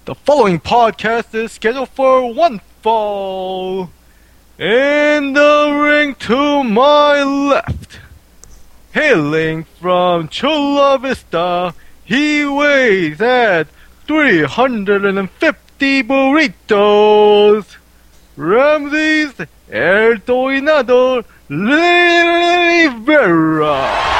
The following podcast is scheduled for one fall. In the ring to my left, hailing from Chula Vista, he weighs at 350 burritos. Ramses El Tornado Rivera.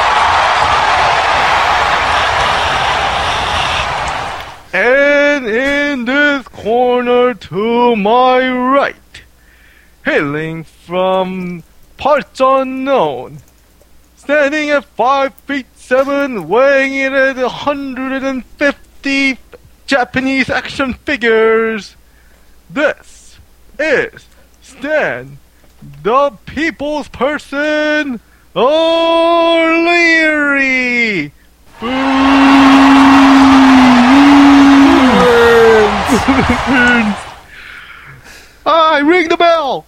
And in this corner to my right, hailing from parts unknown, standing at 5'7", weighing in at 150 Japanese action figures, this is Stan, the People's Person, O'Leary! I ring the bell!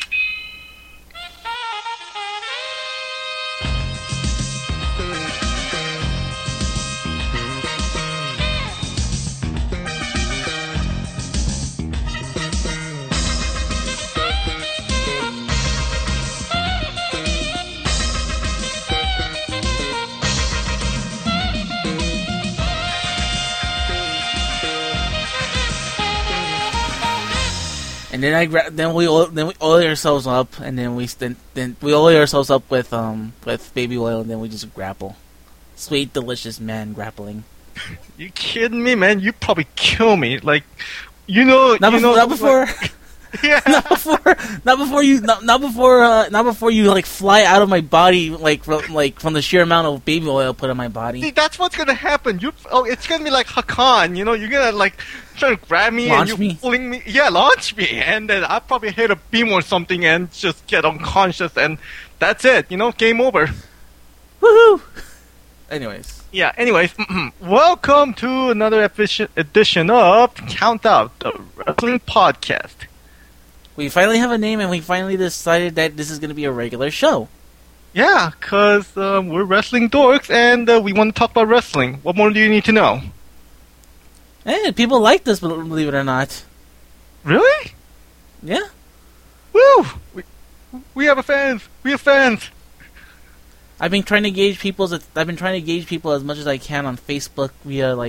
And then we oil ourselves up, and then we oil ourselves up with baby oil, and then we just grapple. Sweet, delicious man grappling. You kidding me, man? You'd probably kill me. Like, not before. Like, yeah. Not before you like fly out of my body from the sheer amount of baby oil put on my body. See, that's what's gonna happen. It's gonna be like Hakan. You're gonna like try to grab me launch and me? Pulling me. Yeah, launch me, and then I'll probably hit a beam or something and just get unconscious, and that's it. Game over. Woohoo! Anyways, welcome to another edition of Count Out, the wrestling podcast. We finally have a name, and we finally decided that this is going to be a regular show. Yeah, because we're wrestling dorks, and we want to talk about wrestling. What more do you need to know? Hey, people like this, believe it or not. Really? Yeah. Woo! We have fans. We have fans. I've been trying to gauge people as much as I can on Facebook via the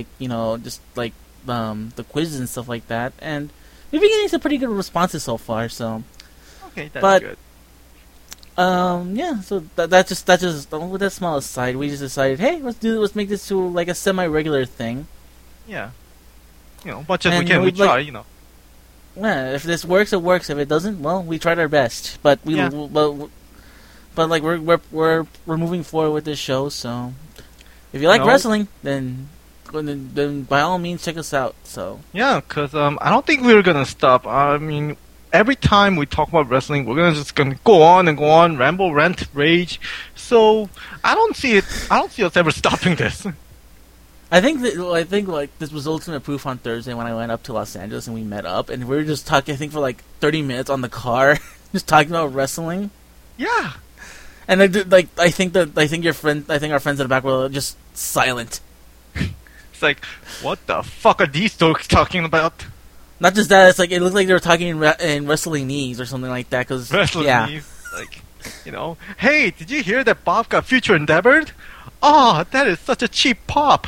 quizzes and stuff like that, and we've been getting some pretty good responses so far. So, okay, that's good. Yeah. So that's just with that small aside, we just decided, hey, let's make this to like a semi-regular thing. Yeah. Much as we can, we try. Yeah, if this works, it works. If it doesn't, well, we tried our best. But But like we're moving forward with this show, so if you like wrestling, then by all means check us out. So yeah, because I don't think we're gonna stop. I mean, every time we talk about wrestling, we're just gonna go on and go on, ramble, rant, rage. So I don't see us ever stopping this. I think this was ultimate proof on Thursday when I went up to Los Angeles and we met up and we were just talking. I think for like 30 minutes on the car, just talking about wrestling. Yeah. And I think our friends in the back were just silent. It's like, what the fuck are these dorks talking about? Not just that, it's like it looked like they were talking in wrestling-ese or something like that. Cause wrestling-ese, like, hey, did you hear that Bob got future endeavored? Oh, that is such a cheap pop.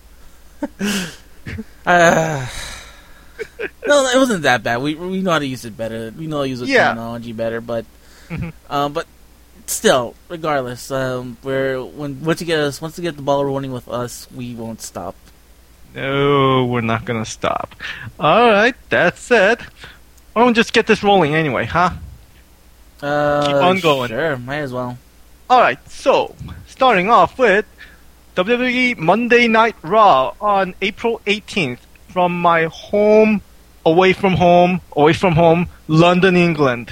No, it wasn't that bad. We know how to use it better. We know how to use the technology better, but but still, regardless, once you get the ball rolling with us, we won't stop. No, we're not gonna stop. All right, that's it. Why don't we just get this rolling anyway, huh? Keep on going. Sure, might as well. All right, so starting off with WWE Monday Night Raw on April 18th from my home, away from home, London, England.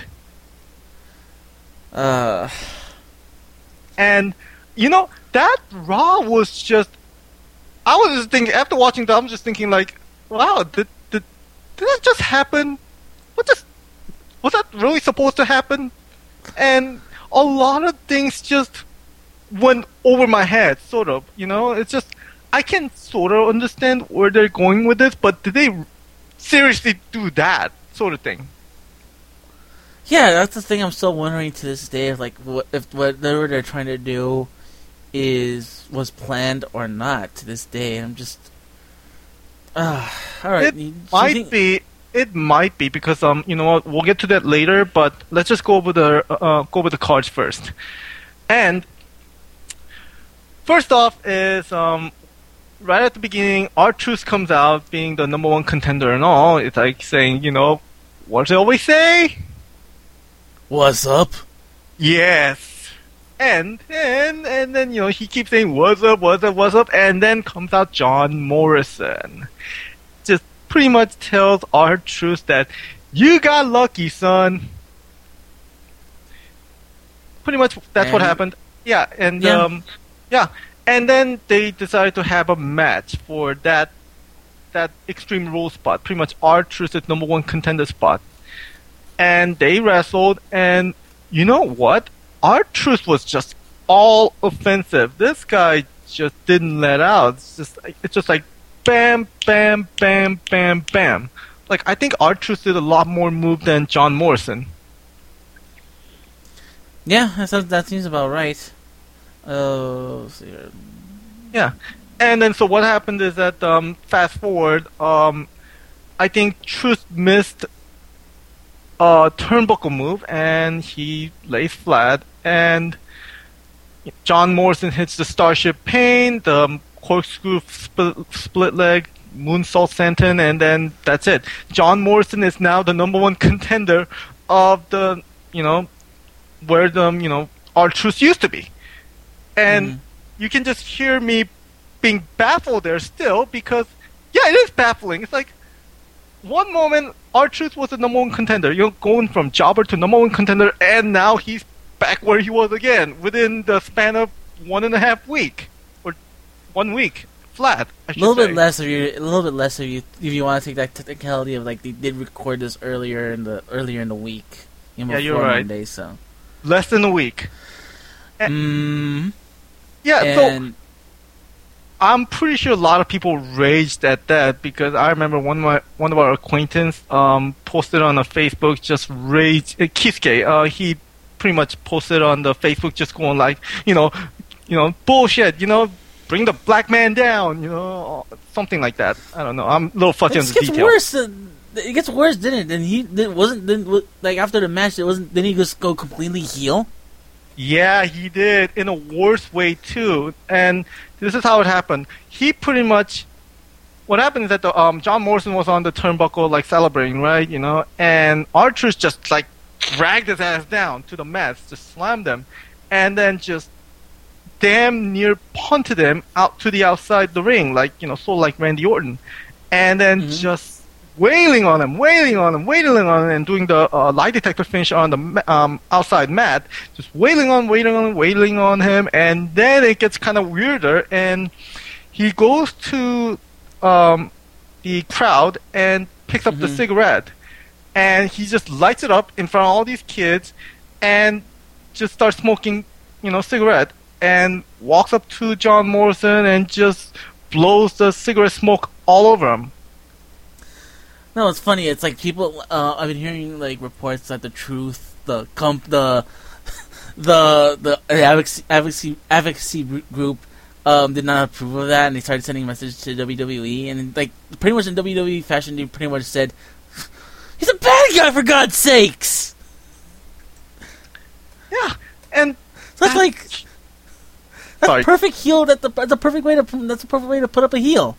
And that Raw was just. I was just thinking after watching that. I'm just thinking like, wow, did that just happen? Was that really supposed to happen? And a lot of things just went over my head, sort of. It's just I can sort of understand where they're going with this, but did they seriously do that sort of thing? Yeah, that's the thing I'm still wondering to this day, if whatever they're trying to do was planned or not to this day. I'm just... all right. It might be because you know what, we'll get to that later, but let's just go over the cards first. And first off is right at the beginning, R-Truth comes out being the number one contender and all. It's like saying, you know, what do they always say? What's up? Yes. And then, you know, he keeps saying, what's up, and then comes out John Morrison. Just pretty much tells R-Truth that, you got lucky, son. Pretty much, that's what happened. Yeah, and, yeah. And then they decided to have a match for that Extreme Rules spot. Pretty much R-Truth's number one contender spot. And they wrestled, and you know what? R-Truth was just all offensive. This guy just didn't let out. It's just like bam, bam, bam, bam, bam. Like, I think R-Truth did a lot more move than John Morrison. Yeah, that seems about right. Yeah. And then, so what happened is that, fast forward, I think Truth missed a turnbuckle move, and he lays flat, and John Morrison hits the Starship Pain, the corkscrew split leg, moonsault senton, and then that's it. John Morrison is now the number one contender of the, you know, where the, you know, R-Truth used to be. And you can just hear me being baffled there still, because, yeah, it is baffling. It's like, one moment, R-Truth was the number one contender. You're going from jobber to number one contender, and now he's back where he was again, within the span of 1.5 weeks. Or 1 week. Flat, I should say. A little bit less of you, if you want to take that technicality of, like, they did record this earlier in the week. Yeah, you're right. Monday, so. Less than a week. Yeah, so I'm pretty sure a lot of people raged at that, because I remember one of our acquaintances posted on a Facebook, just raged. Kisuke, he pretty much posted on the Facebook, just going like, you know, bullshit, you know, bring the black man down, you know, something like that. I don't know. I'm a little fuzzy on the details. It gets worse, didn't it? Like after the match, didn't he just go completely heel? Yeah, he did, in a worse way too. And this is how it happened. He pretty much, what happened is that the John Morrison was on the turnbuckle, like celebrating, right? You know, and R-Truth just like dragged his ass down to the mats, just slammed him, and then just damn near punted him out to the outside the ring, like, you know, sort of like Randy Orton, and then just wailing on him, and doing the lie detector finish on the outside mat, just wailing on him, and then it gets kind of weirder, and he goes to the crowd and picks up the cigarette, and he just lights it up in front of all these kids, and just starts smoking, you know, cigarette, and walks up to John Morrison and just blows the cigarette smoke all over him. No, it's funny. It's like people. I've been hearing like reports that the Truth, the advocacy group, did not approve of that, and they started sending messages to WWE, and like pretty much in WWE fashion, they pretty much said, "He's a bad guy, for God's sakes." Yeah, and so that's like that's perfect heel. That's a perfect way to put up a heel.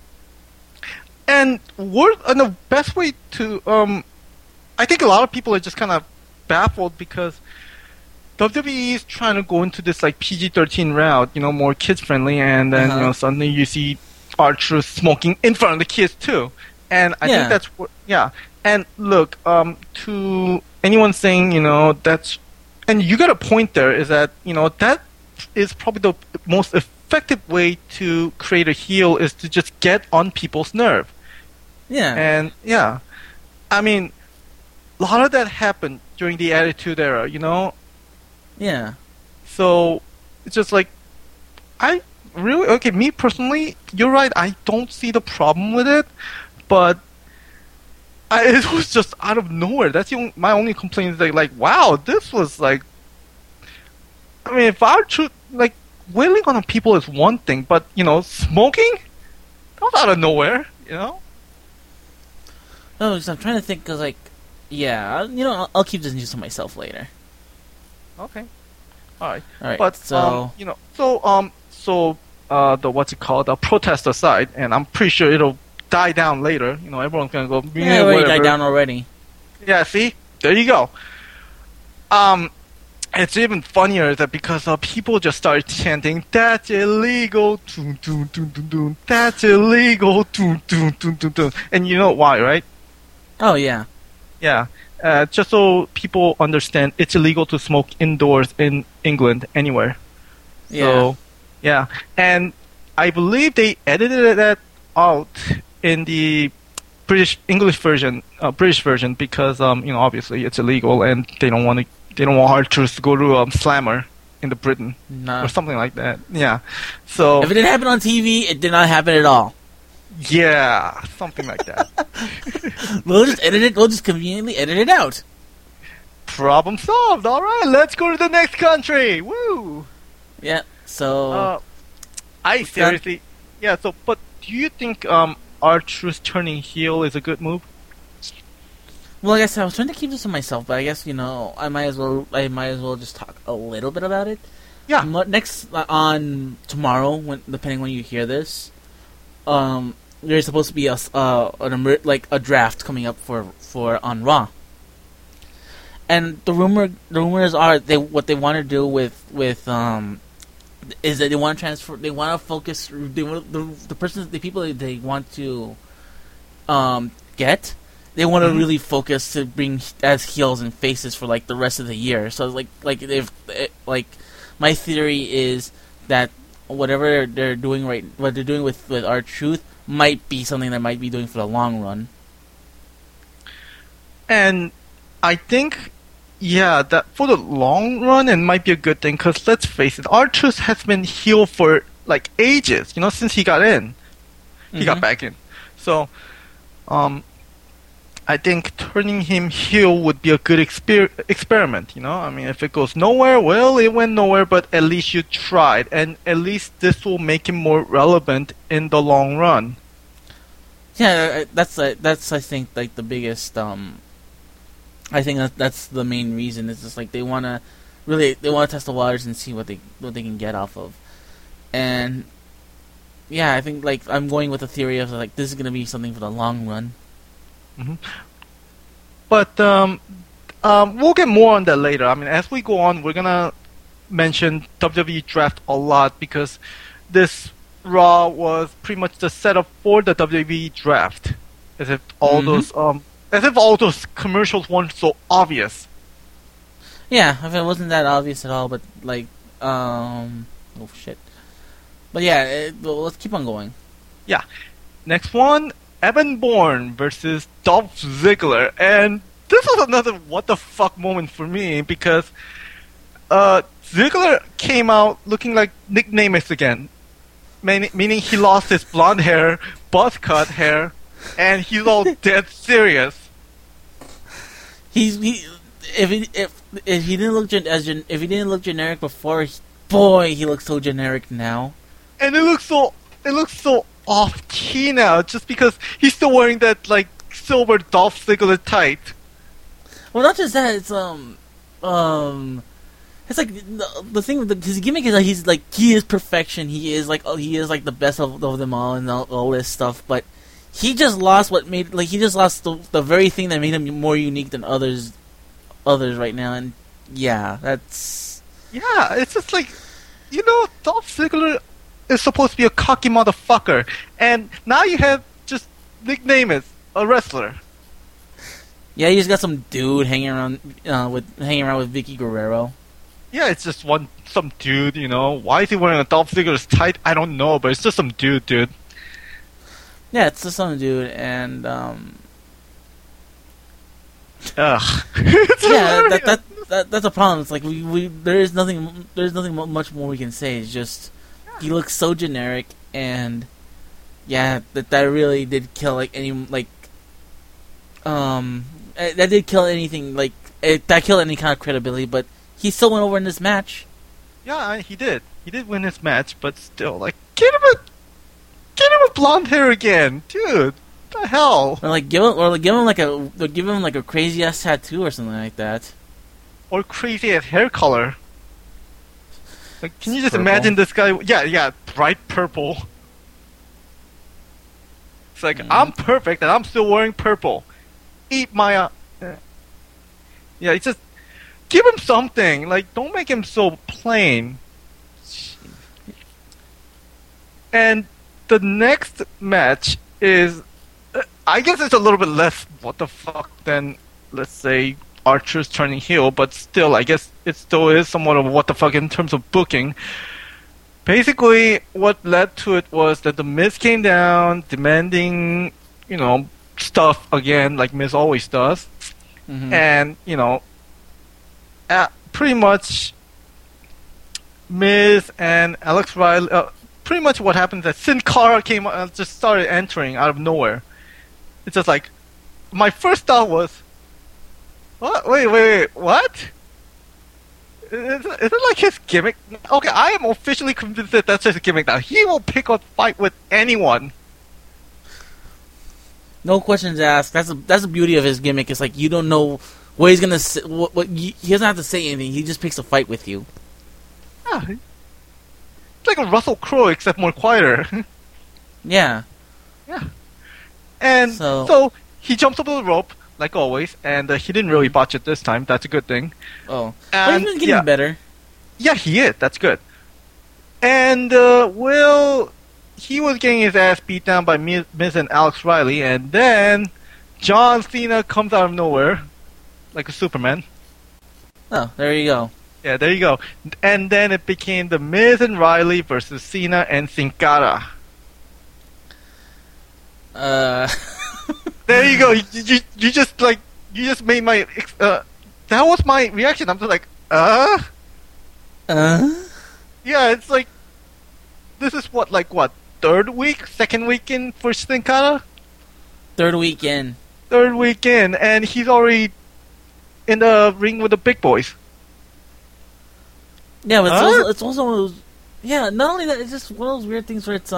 And the best way to, I think a lot of people are just kind of baffled, because WWE is trying to go into this like PG-13 route, you know, more kids friendly, and then you know, suddenly you see R-Truth smoking in front of the kids too, and I think that's what, And look, to anyone saying, you know, that's, and you got a point there, is that, you know, that is probably the most effective way to create a heel, is to just get on people's nerve. Yeah. And, yeah. I mean, a lot of that happened during the Attitude Era, you know? Yeah. So, it's just like, I really, okay, me personally, you're right, I don't see the problem with it, but it was just out of nowhere. That's my only complaint is like, wow, this was like, I mean, if R-Truth, like, wailing on people is one thing, but, smoking? That was out of nowhere, No, because I'm trying to think, because, like, yeah, I'll keep this news to myself later. Okay. Alright. But, the what's it called, the protest aside, and I'm pretty sure it'll die down later, everyone's gonna go, yeah, it already died down already. Yeah, see? There you go. It's even funnier that because people just started chanting, "That's illegal, dun, dun, dun, dun, dun. That's illegal, dun, dun, dun, dun, dun." And you know why, right? Oh, yeah. Yeah. Just so people understand, it's illegal to smoke indoors in England, anywhere. Yeah. So, yeah. And I believe they edited that out in the English version because, obviously it's illegal and they don't want R-Truth to go to Slammer in the Britain or something like that. Yeah. So if it didn't happen on TV, it did not happen at all. Yeah, something like that. We'll just edit it. We'll just conveniently edit it out. Problem solved. All right, let's go to the next country. Woo. Yeah. So. I seriously. Yeah. So, but do you think R-Truth turning heel is a good move? Well, like I said, I was trying to keep this to myself, but I guess I might as well just talk a little bit about it. Yeah. Next on tomorrow, depending when you hear this, there's supposed to be a draft coming up for on Raw. And the rumors are what they want to do with is that they want to transfer, they want to focus, the people that they want to get. They want to really focus to bring as heels and faces for like the rest of the year. So my theory is that whatever they're doing what they're doing with R-Truth might be something they might be doing for the long run. And I think, yeah, that for the long run it might be a good thing because let's face it, R-Truth has been heel for like ages. Since he got in, he got back in. So, I think turning him heel would be a good experiment, I mean, if it goes nowhere, well, it went nowhere, but at least you tried, and at least this will make him more relevant in the long run. Yeah, that's I think, like, the biggest, I think that's the main reason. It's just, like, they want to test the waters and see what they can get off of. And, yeah, I think, like, I'm going with the theory of, like, this is going to be something for the long run. Mm-hmm. But we'll get more on that later. I mean, as we go on, we're gonna mention WWE Draft a lot because this Raw was pretty much the setup for the WWE Draft. As if all those commercials weren't so obvious. Yeah, if it wasn't that obvious at all, but like, oh shit. But yeah, well, let's keep on going. Yeah, next one. Evan Bourne versus Dolph Ziggler, and this was another what the fuck moment for me because Ziggler came out looking like Nick Nemeth again, meaning he lost his blonde hair, buzz cut hair, and he's all dead serious. If he didn't look if he didn't look generic before, boy, he looks so generic now. And it looks so off key now, just because he's still wearing that like silver Dolph Ziggler tight. Well, not just that. It's it's like the thing with his gimmick is that he is perfection. He is like the best of them all and all this stuff. But he just lost the very thing that made him more unique than others right now. And yeah, it's just like Dolph Ziggler is supposed to be a cocky motherfucker, and now you have just Nick Nemeth, a wrestler. Yeah, you just got some dude hanging around with Vicky Guerrero. Yeah, it's just some dude, Why is he wearing a Dolph Ziggler's tight? I don't know, but it's just some dude. Yeah, it's just some dude, and ugh. that's a problem. It's like there's nothing much more we can say. It's just he looks so generic, and yeah, that really did kill like any like that did kill anything like that killed any kind of credibility. But he still went over in this match. Yeah, he did. He did win his match, but still, like, get him a blonde hair again, dude. What the hell? Or like give him like a crazy ass tattoo or something like that. Or crazy ass hair color. Like, can you just Purple. imagine this guy? Yeah, bright purple. It's like, I'm perfect and I'm still wearing purple. Eat my. Yeah, it's just give him something. Like, don't make him so plain. And the next match is, I guess it's a little bit less what the fuck than, let's say, Archer's turning heel, but still, I guess it still is somewhat of what the fuck in terms of booking. Basically, what led to it was that the Miz came down, demanding, stuff again, like Miz always does. Mm-hmm. And, pretty much Miz and Alex Riley, pretty much what happened is that Sin Cara just started entering out of nowhere. It's just like, my first thought was, what? Wait, what? Is it like his gimmick? Okay, I am officially convinced that that's his gimmick now. He will pick a fight with anyone. No questions asked. That's the beauty of his gimmick. It's like you don't know what he's gonna say. He doesn't have to say anything. He just picks a fight with you. Yeah, it's like a Russell Crowe except more quieter. Yeah. Yeah. And so he jumps over the rope like always, and he didn't really botch it this time. That's a good thing. Oh, and, but he's been getting better. Yeah, he is. That's good. And he was getting his ass beat down by Miz and Alex Riley, and then John Cena comes out of nowhere, like a Superman. Oh, there you go. Yeah, there you go. And then it became the Miz and Riley versus Cena and Sin Cara. There you go. You just made my that was my reaction. I'm just like, Yeah, it's like this is what second week in for Sin Cara? Third week in, and he's already in the ring with the big boys. Yeah, but it's also one of those. Yeah, not only that, it's just one of those weird things where it's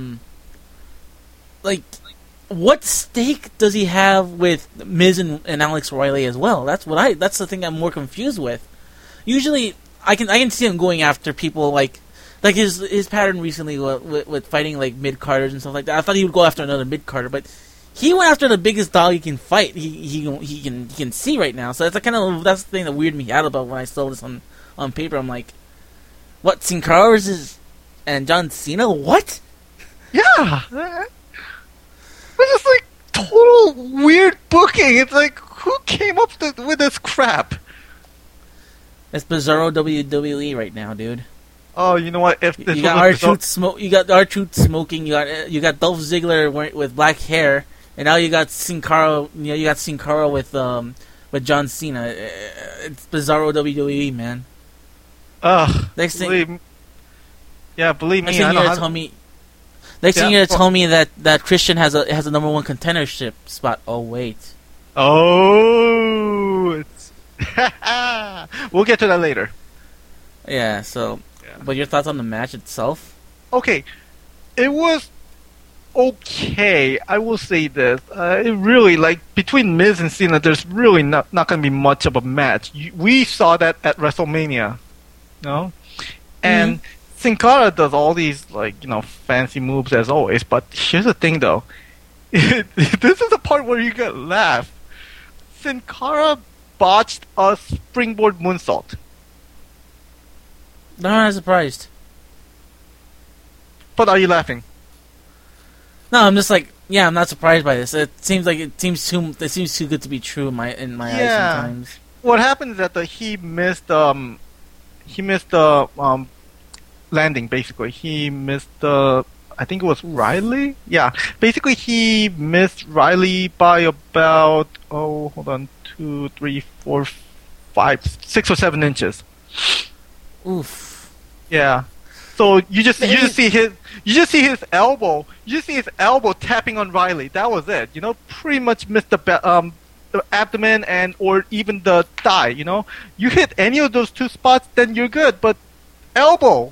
like, what stake does he have with Miz and Alex Riley as well? That's the thing I'm more confused with. Usually, I can see him going after people like his pattern recently with fighting like mid carders and stuff like that. I thought he would go after another mid carder, but he went after the biggest dog he can fight. He can see right now. So that's the thing that weirded me out about when I saw this on paper. I'm like, what, Sin Cara and John Cena? What? Yeah. It's just like total weird booking. It's like, who came up with this crap? It's Bizarro WWE right now, dude. Oh, you know what? If this you got R-Truth smoking. You got Dolph Ziggler with black hair, and now you got Sin Cara. You got Sin Cara with John Cena. It's Bizarro WWE, man. Next thing, believe me. Next thing you're gonna tell me that Christian has a #1 contendership spot. Oh wait. Oh, it's we'll get to that later. Yeah. So, but your thoughts on the match itself? Okay, it was okay. I will say this. It really, like, between Miz and Cena, there's really not going to be much of a match. We saw that at WrestleMania, no? And Sin Cara does all these, fancy moves as always, but here's the thing, though. This is the part where you get laugh. Sin Cara botched a springboard moonsault. No, I'm not surprised. But are you laughing? No, I'm just like, I'm not surprised by this. It seems too good to be true in my eyes sometimes. What happened is that he missed the landing. Basically, he missed I think it was Riley. Yeah, basically he missed Riley by about 2, 3, 4, 5, 6 or 7 inches. Oof. Yeah. So you just see his elbow. You just see his elbow tapping on Riley. That was it. You know, pretty much missed the abdomen or even the thigh. You know, you hit any of those two spots, then you're good. But elbow.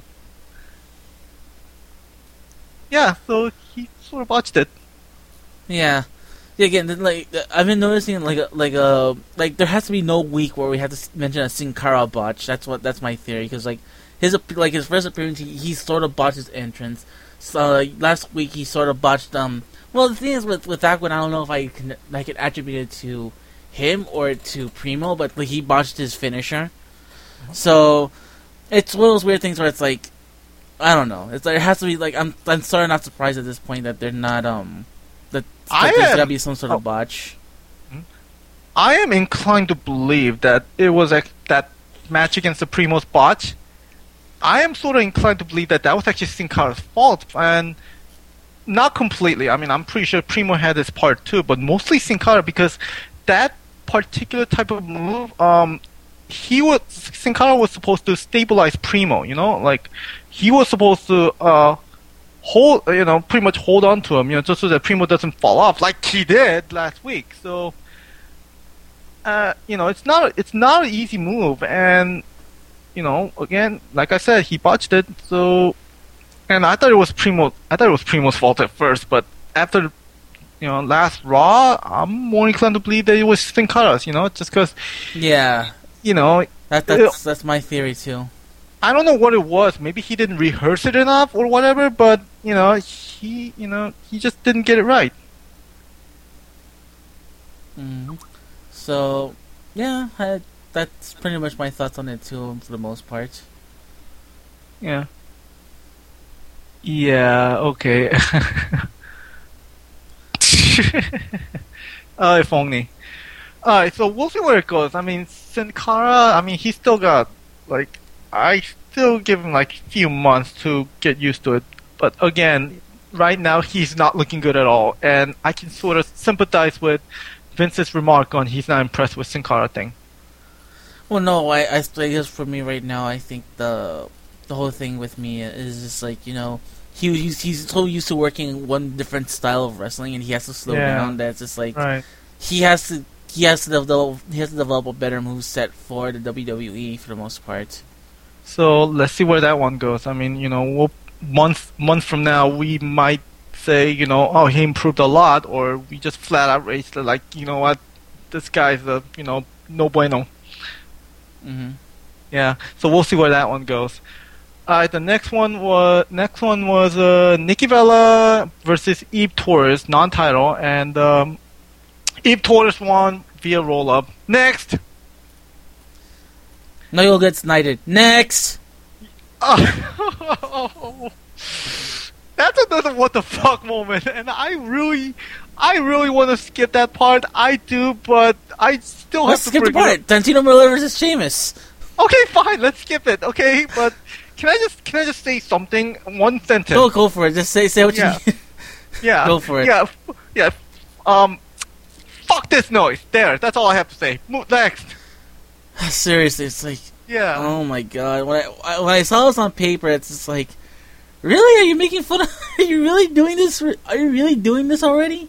Yeah, so he sort of botched it. Yeah. Yeah, again, I've been noticing like there has to be no week where we have to mention a Sin Cara botch. That's my theory, because his first appearance, he sort of botched his entrance. So last week he sort of botched. Well, the thing is with that one, I don't know if I can attribute it to him or to Primo, but he botched his finisher. So it's one of those weird things where it's like, I don't know. It has to be I'm sort of not surprised at this point that they're not that there's gotta be some sort of botch. I am inclined to believe that it was that match against the Primo's botch. I am sort of inclined to believe that was actually Sin Cara's fault, and not completely. I mean, I'm pretty sure Primo had his part too, but mostly Sin Cara, because that particular type of move, Sin Cara was supposed to stabilize Primo. You know, like he was supposed to pretty much hold on to him, just so that Primo doesn't fall off like he did last week. So, it's not an easy move, and again, like I said, he botched it. So, and I thought it was Primo's fault at first, but after last Raw, I'm more inclined to believe that it was Sin Cara's. Just because. Yeah. That's my theory too. I don't know what it was. Maybe he didn't rehearse it enough or whatever, but he just didn't get it right. Mm-hmm. So, yeah, that's pretty much my thoughts on it too, for the most part. Yeah. Yeah. Okay. If only. Alright, so we'll see where it goes. I mean, Sin Cara, he's still got I still give him a few months to get used to it. But again, right now he's not looking good at all. And I can sort of sympathize with Vince's remark on he's not impressed with Sin Cara thing. Well, no, I guess for me right now, I think the whole thing with me is just he's so used to working one different style of wrestling, and he has to slow down. That's just right. He has to develop a better moveset for the WWE for the most part. So let's see where that one goes. I mean, month from now we might say, he improved a lot, or we just flat out raised it, what, this guy's no bueno. Mm-hmm. Yeah. So we'll see where that one goes. The next one was Nikki Bella versus Eve Torres, non-title, and Eve Torres won via roll-up. Next. Noel gets knighted. Next! Oh. That's another what the fuck moment, and I really want to skip that part. I do, but I still have to skip the part. Santino Marella versus Sheamus. Okay, fine. Let's skip it. Okay, but can I just say something? One sentence. Go for it. Just say what you need. Yeah. Go for it. Yeah. Fuck this noise. There. That's all I have to say. Move next. Seriously, it's yeah. Oh my god! When I saw this on paper, it's just really? Are you making fun of? Are you really doing this? Are you really doing this already?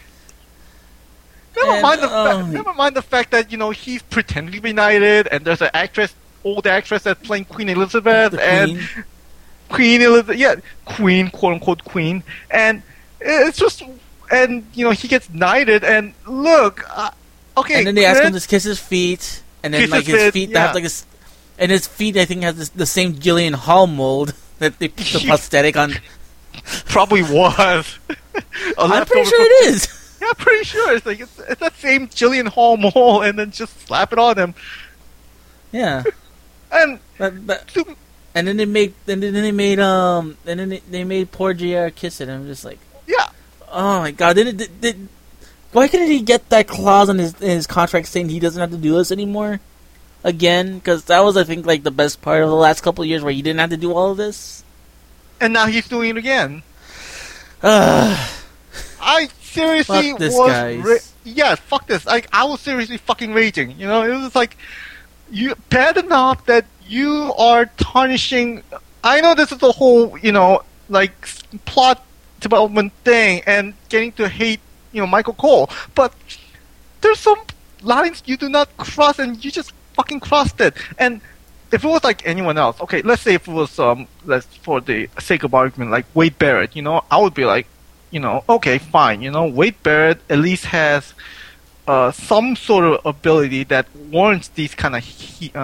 Never mind the fact that he's pretending to be knighted, and there's an old actress that's playing Queen Elizabeth, Queen Elizabeth, yeah, Queen, quote unquote Queen, and it's just, and he gets knighted, and look, okay, and then they ask him to kiss his feet. And then, his feet have this, and his feet, I think, has the same Jillian Hall mold that they put the prosthetic on. Probably was. I'm pretty sure it is. Yeah, pretty sure it's it's that same Jillian Hall mold, and then just slap it on him. Yeah. And and then they made poor JR kiss it. I'm just yeah. Oh my god! Why couldn't he get that clause in his contract saying he doesn't have to do this anymore? Again, because that was, I think, the best part of the last couple of years where he didn't have to do all of this. And now he's doing it again. I seriously fuck this, guys. Yeah, fuck this. I was seriously fucking raging. It was you bad enough that you are tarnishing I know this is a whole, like plot development thing and getting to hate, Michael Cole, but there's some lines you do not cross and you just fucking crossed it. And if it was like anyone else, okay, let's say if it was, let's for the sake of argument, like Wade Barrett, I would be like, okay, fine, Wade Barrett at least has some sort of ability that warrants these kind of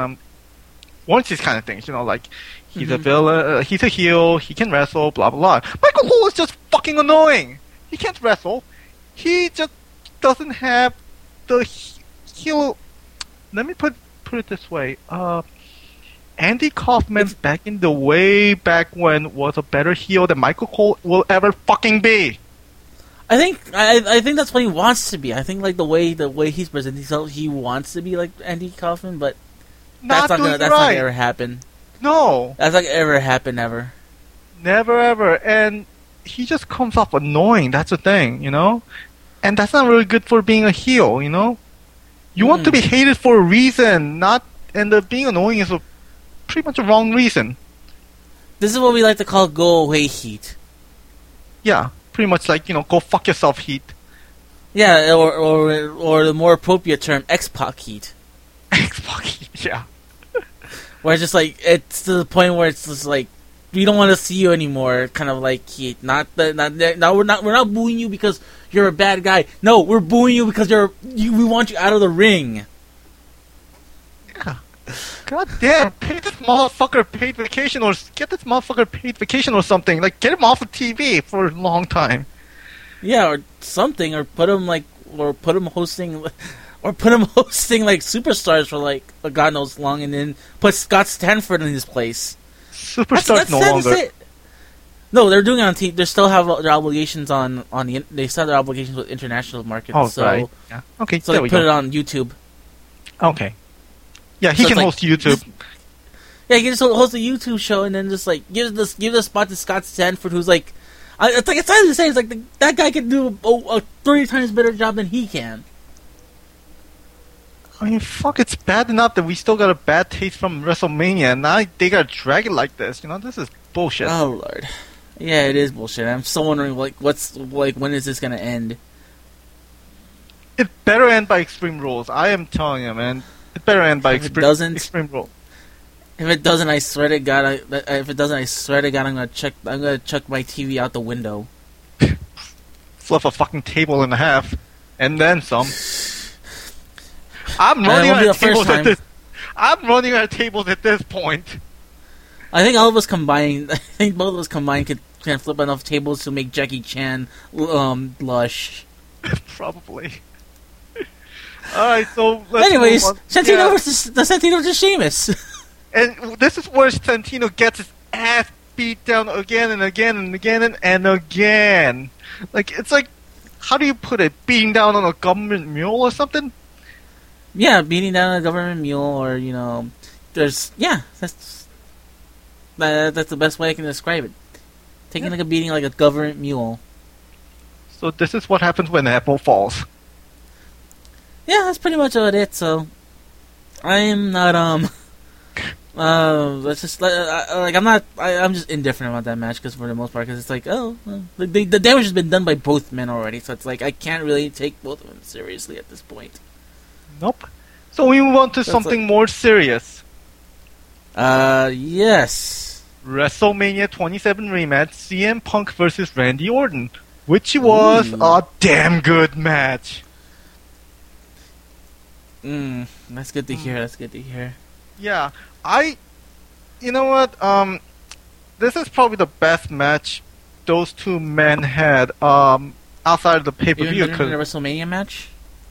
things, like he's a villain, he's a heel, he can wrestle, blah blah blah. Michael Cole is just fucking annoying. He can't wrestle. He just doesn't have the heel. Let me put it this way. Andy Kaufman back in the way back when was a better heel than Michael Cole will ever fucking be. I think that's what he wants to be. I think like the way he's presenting himself, he wants to be like Andy Kaufman, but that's not gonna ever happen. No, that's not gonna ever happen ever. Never ever, and he just comes off annoying. That's the thing, and that's not really good for being a heel. You want to be hated for a reason, and being annoying is pretty much a wrong reason. This is what we like to call go away heat. Yeah, pretty much like, go fuck yourself heat. Yeah, or the more appropriate term, X-Pac heat. X-Pac heat, yeah. Where it's just like, it's to the point where it's just like, we don't want to see you anymore, kind of like heat. We're not booing you because you're a bad guy. No, we're booing you because we want you out of the ring. Yeah. God damn, pay this motherfucker paid vacation or get this motherfucker paid vacation or something. Like, get him off of TV for a long time. Yeah, or something, or put him hosting like Superstars for like God knows long, and then put Scott Stanford in his place. Superstars no longer. No, they're doing it on TV. They still have their obligations they still have their obligations with international markets. Oh, so, right. Yeah. Okay, so they put it on YouTube. Okay. Yeah, he can host YouTube. Yeah, he can just host a YouTube show and then just like give the spot to Scott Stanford, who's like, it's like it's not the same. It's like that guy can do a 30 times better job than he can. I mean, fuck, it's bad enough that we still got a bad taste from WrestleMania, and now they gotta drag it like this. This is bullshit. Oh Lord, yeah, it is bullshit. I'm still wondering when is this gonna end? It better end by Extreme Rules. I am telling you, man. It better end by Extreme Rules. If it doesn't, I swear to God, I'm gonna chuck my TV out the window. Fluff a fucking table in half, and then some. I'm running out of tables at this. I'm running out of tables at this point. I think all of us combined. I think both of us combined can flip enough tables to make Jackie Chan blush. Probably. Alright, so anyways, Santino versus Sheamus. And this is where Santino gets his ass beat down again and again and again and again. Like, it's like, how do you put it? Beating down on a government mule or something? Yeah, beating down on a government mule, or, that's the best way I can describe it. Taking like a beating like a government mule. So this is what happens when Apple falls. Yeah, that's pretty much what it is. So I'm not I'm just indifferent about that match because for the most part, because it's like, the damage has been done by both men already, so it's like I can't really take both of them seriously at this point. Nope. So we move on to something more serious. Yes. WrestleMania 27 rematch, CM Punk versus Randy Orton, which was a damn good match. That's good to hear. Yeah, you know what? This is probably the best match those two men had outside of the pay-per-view. Even better than a WrestleMania match?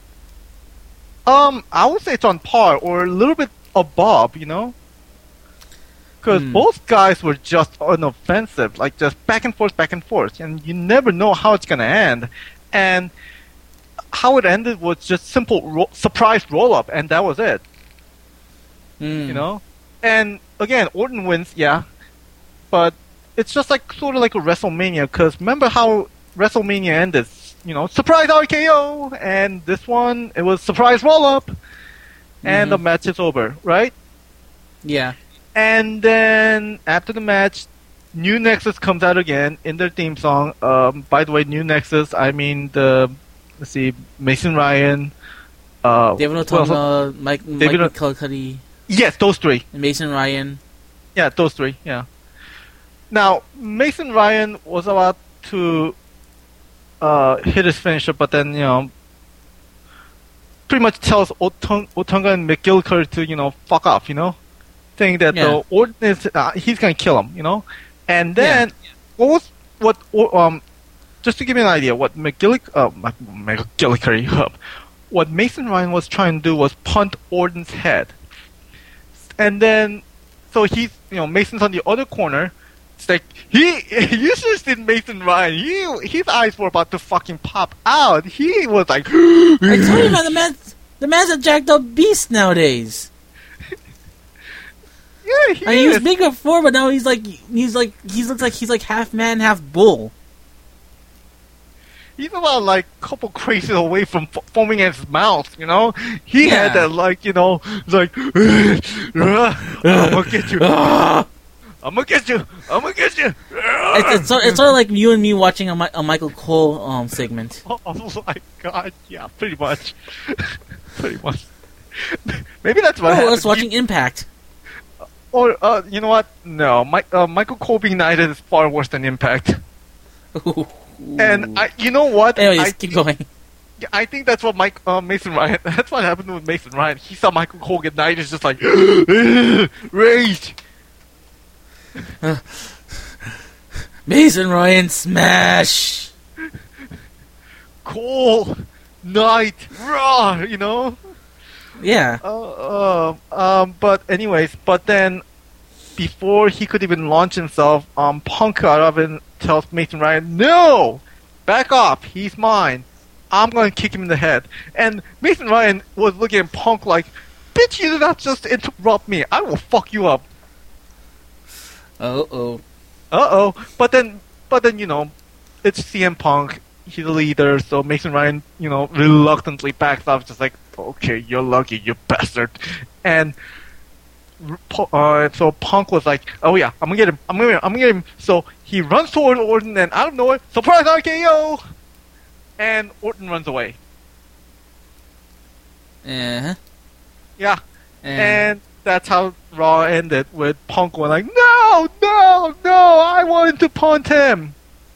I would say it's on par or a little bit above, because both guys were just unoffensive, like just back and forth, and you never know how it's gonna end. And how it ended was just simple surprise roll-up, and that was it. And again, Orton wins, yeah, but it's just like sort of like a WrestleMania, because remember how WrestleMania ended? Surprise RKO, and this one, it was surprise roll-up, and the match is over, right? Yeah. And then after the match, New Nexus comes out again in their theme song. By the way, New Nexus, I mean let's see, Mason Ryan, David Otunga, Mike McCullough. Yes, those three. And Mason Ryan. Yeah, those three. Yeah. Now Mason Ryan was about to hit his finisher, but then pretty much tells Otunga and McGillicuddy to fuck off, saying that the Orton is he's gonna kill him, and then just to give you an idea, what McGillicuddy, what Mason Ryan was trying to do was punt Orton's head, and then so he's Mason's on the other corner. It's like you should have seen Mason Ryan. His eyes were about to fucking pop out. He was like, I told you, man, the man's a jacked up beast nowadays. Yeah, he was big before, but now he looks like he's like half man, half bull. He's about like a couple creases away from foaming at his mouth, He had that it's like, I'm gonna get you. I'm gonna get you. I'm gonna get you. It's sort of like you and me watching a Michael Cole segment. Oh my god! Yeah, pretty much. Pretty much. Maybe that's what happened. I was watching Impact. Or you know what? No, Michael Cole being knighted is far worse than Impact. Ooh. And you know what? Anyways, keep going. I think that's what Mason Ryan. That's what happened with Mason Ryan. He saw Michael Cole get knighted, just like rage. Mason Ryan smash. Cole Knight raw, Yeah. But then before he could even launch himself, Punk got up and tells Mason Ryan, "No, back off. He's mine. I'm going to kick him in the head." And Mason Ryan was looking at Punk like, "Bitch, you did not just interrupt me. I will fuck you up." Uh-oh. But then, it's CM Punk. He's the leader, so Mason Ryan, reluctantly backs off, just like, "Okay, you're lucky, you bastard." And so Punk was like, "Oh yeah, I'm gonna get him. I'm gonna get him." So he runs toward Orton, and out of nowhere, surprise RKO, and Orton runs away. Uh-huh. Yeah, and that's how Raw ended, with Punk going like, "No, I wanted to punt him."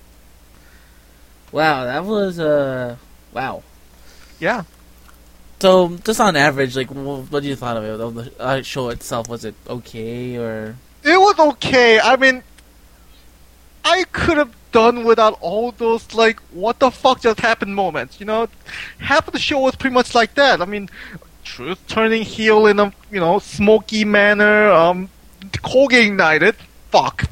Wow, that was wow. Yeah. So, just on average, like, what did you thought of it? Of the show itself, was it okay, or? It was okay. I mean, I could have done without all those, like, what the fuck just happened moments, Half of the show was pretty much like that. I mean, Truth turning heel in a, smoky manner, Cole getting knighted. Fuck.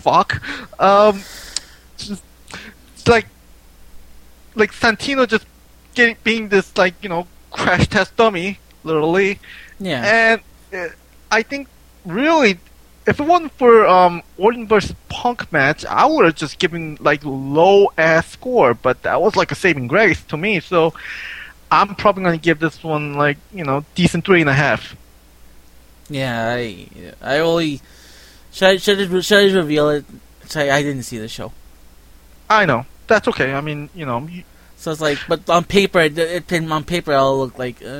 Just, it's like Santino just being this, like, crash test dummy, literally. Yeah. And I think, really, if it wasn't for Orton versus Punk match, I would have just given, like, low-ass score, but that was like a saving grace to me, so I'm probably going to give this one, like, decent 3.5. Yeah, I only... Should I reveal it? I didn't see the show. I know. That's okay. I mean, So it's like, but on paper, on paper, I'll look like. Yeah.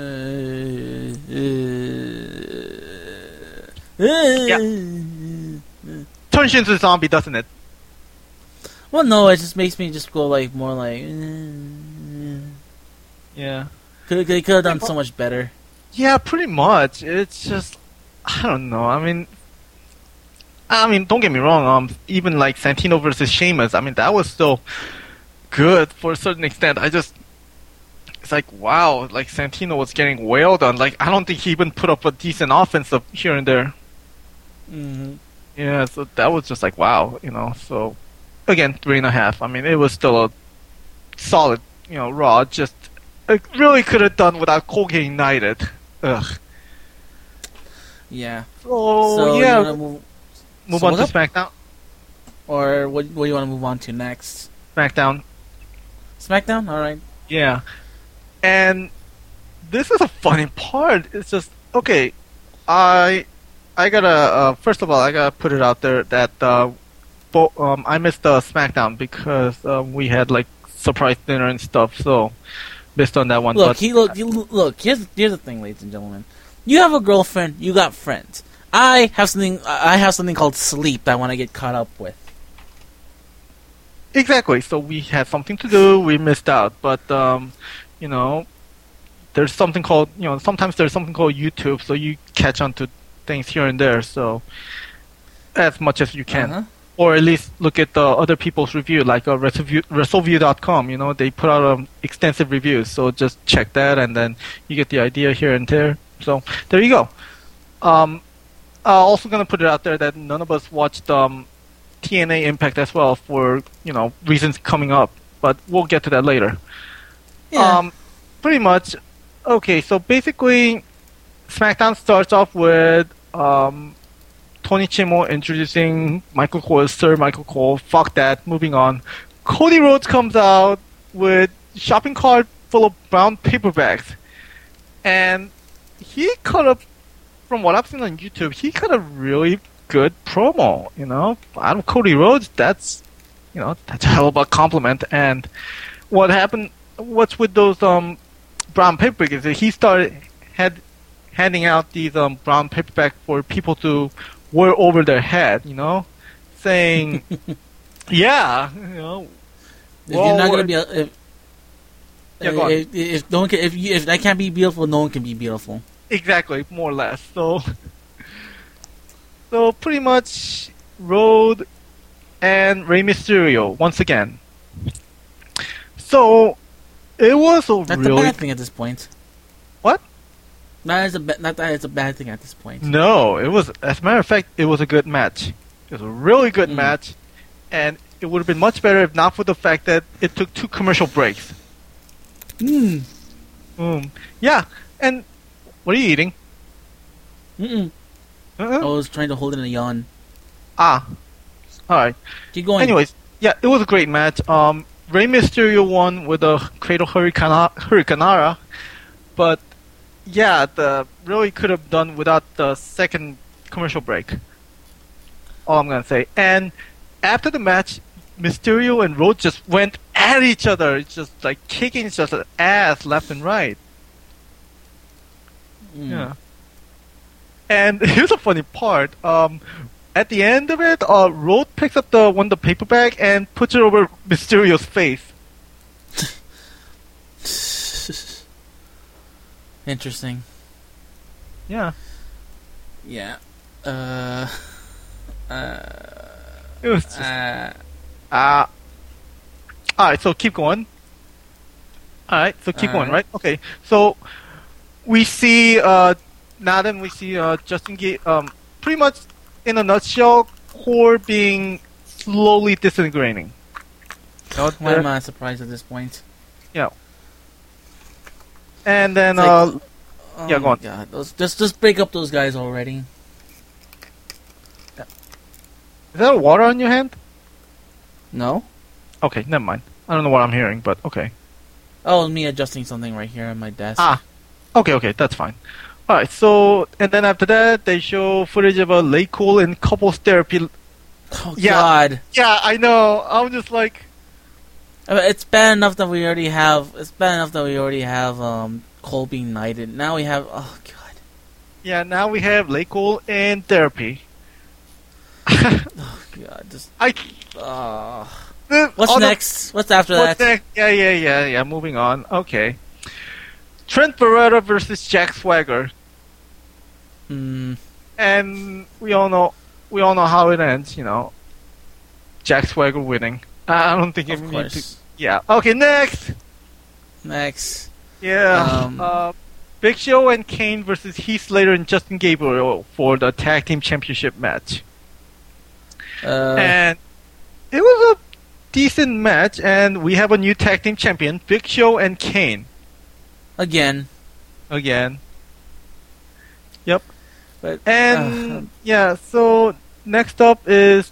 Turns into a zombie, doesn't it? Well, no, it just makes me just go like more like. Yeah. Could have done so much better. Yeah, pretty much. It's just, I don't know. I mean, don't get me wrong. Even like Santino versus Sheamus, I mean, that was still good for a certain extent. It's like, wow, like Santino was getting wailed on. Like, I don't think he even put up a decent offense here and there. Mm-hmm. Yeah, so that was just like, wow, So again, 3.5. I mean, it was still a solid, Raw. Just it really could have done without Cole getting knighted. Ugh. Yeah. So yeah. Move on to SmackDown? Or what do you want to move on to next? SmackDown. SmackDown? Alright. Yeah. And this is a funny part. It's just, okay, I I gotta first of all, I gotta put it out there that I missed SmackDown because we had like surprise dinner and stuff, so missed on that one. Look, but look. Here's the thing, ladies and gentlemen. You have a girlfriend. You got friends. I have something called sleep that I want to get caught up with. exactly. So we had something to do. We missed out, but you know, there's something called sometimes there's something called YouTube, so you catch on to things here and there. So as much as you can. Uh-huh. Or at least look at the other people's review, like WrestleView.com. You know, they put out extensive reviews, so just check that, and then you get the idea here and there. So there you go. I'm also gonna put it out there that none of us watched TNA Impact as well for reasons coming up, but we'll get to that later. Yeah. Pretty much. Okay, so basically, SmackDown starts off with Tony Chimo introducing Michael Cole as Sir Michael Cole. Fuck that. Moving on. Cody Rhodes comes out with a shopping cart full of brown paper bags. And he cut up, from what I've seen on YouTube, he cut a really good promo. Out of Cody Rhodes, that's a hell of a compliment. And what's with those brown paper bags is that he started handing out these brown paper bags for people to wear over their head, saying, yeah, If you're not gonna be, go on. if no one can, if that can't be beautiful, no one can be beautiful. Exactly, more or less. So pretty much, Road and Rey Mysterio once again. So it was a That's really a bad thing at this point. What? Not that it's a bad thing at this point. No, it was. As a matter of fact, it was a good match. It was a really good match, and it would have been much better if not for the fact that it took 2 commercial breaks. Yeah, and what are you eating? I was trying to hold in a yawn. All right. Keep going. Anyways, yeah, it was a great match. Rey Mysterio won with a Cradle Hurricanara, but yeah, really could have done without the second commercial break. All I'm gonna say. And after the match, Mysterio and Rhodes just went at each other, just like kicking each other's ass left and right. Yeah. And here's a funny part. At the end of it, Rhodes picks up the paper bag and puts it over Mysterio's face. Interesting. Yeah. Yeah. It was just. Alright, so keep going. Alright, so keep going, right? Okay, so we see, Justin Gate, pretty much in a nutshell, Core being slowly disintegrating. Why am I surprised at this point? Yeah. And then, go on. God, just break up those guys already. Is that water on your hand? No? Okay, never mind. I don't know what I'm hearing, but okay. Oh, me adjusting something right here on my desk. Okay, that's fine. Alright, so, and then after that, they show footage of a Lay Cool in couples therapy. Oh, God. Yeah, I know. I'm just like... It's bad enough that we already have... Cole being knighted. Now we have... Oh, God. Yeah, now we have Lay Cool in therapy. Oh, God. What's next? What's after that? Next? Yeah. Moving on. Okay. Trent Beretta versus Jack Swagger. And we all know how it ends. Jack Swagger winning. I don't think Of course. Yeah. Okay. Next. Yeah. Big Show and Kane versus Heath Slater and Justin Gabriel for the tag team championship match. And it was a decent match, and we have a new tag team champion, Big Show and Kane. Again. Yep. But, and yeah, so next up is,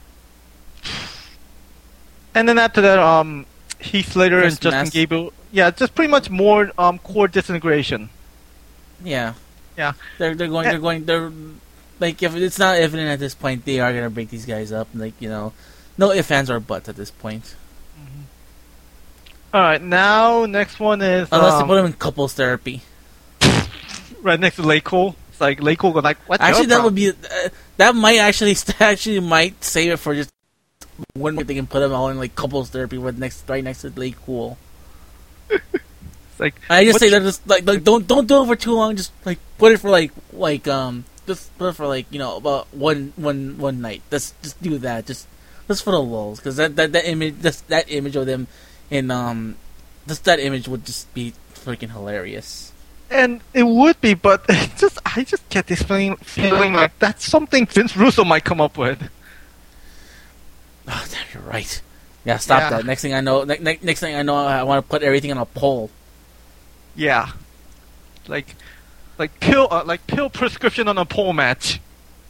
and then after that, Heath Slater and Justin Gabriel. Yeah, just pretty much more Core disintegration. Yeah. Yeah. They're like if it's not evident at this point, they are gonna break these guys up. Like no ifs, ands, or buts at this point. All right, now next one is unless they put them in couples therapy, right next to Lay Cool. It's like Lay Cool go like, what? Actually, that would be that might actually might save it for just one. They can put them all in like couples therapy right next to Lay Cool. It's like I just say that just like don't do it for too long. Just like put it for just put it for about one night. Just do that. Just for the lulz, because that image of them in that image would just be freaking hilarious. And it would be, but I just get this feeling like that's something Vince Russo might come up with. Oh, damn, you're right. Yeah, stop that. Next thing I know, I want to put everything on a poll. Yeah, like pill prescription on a pole match.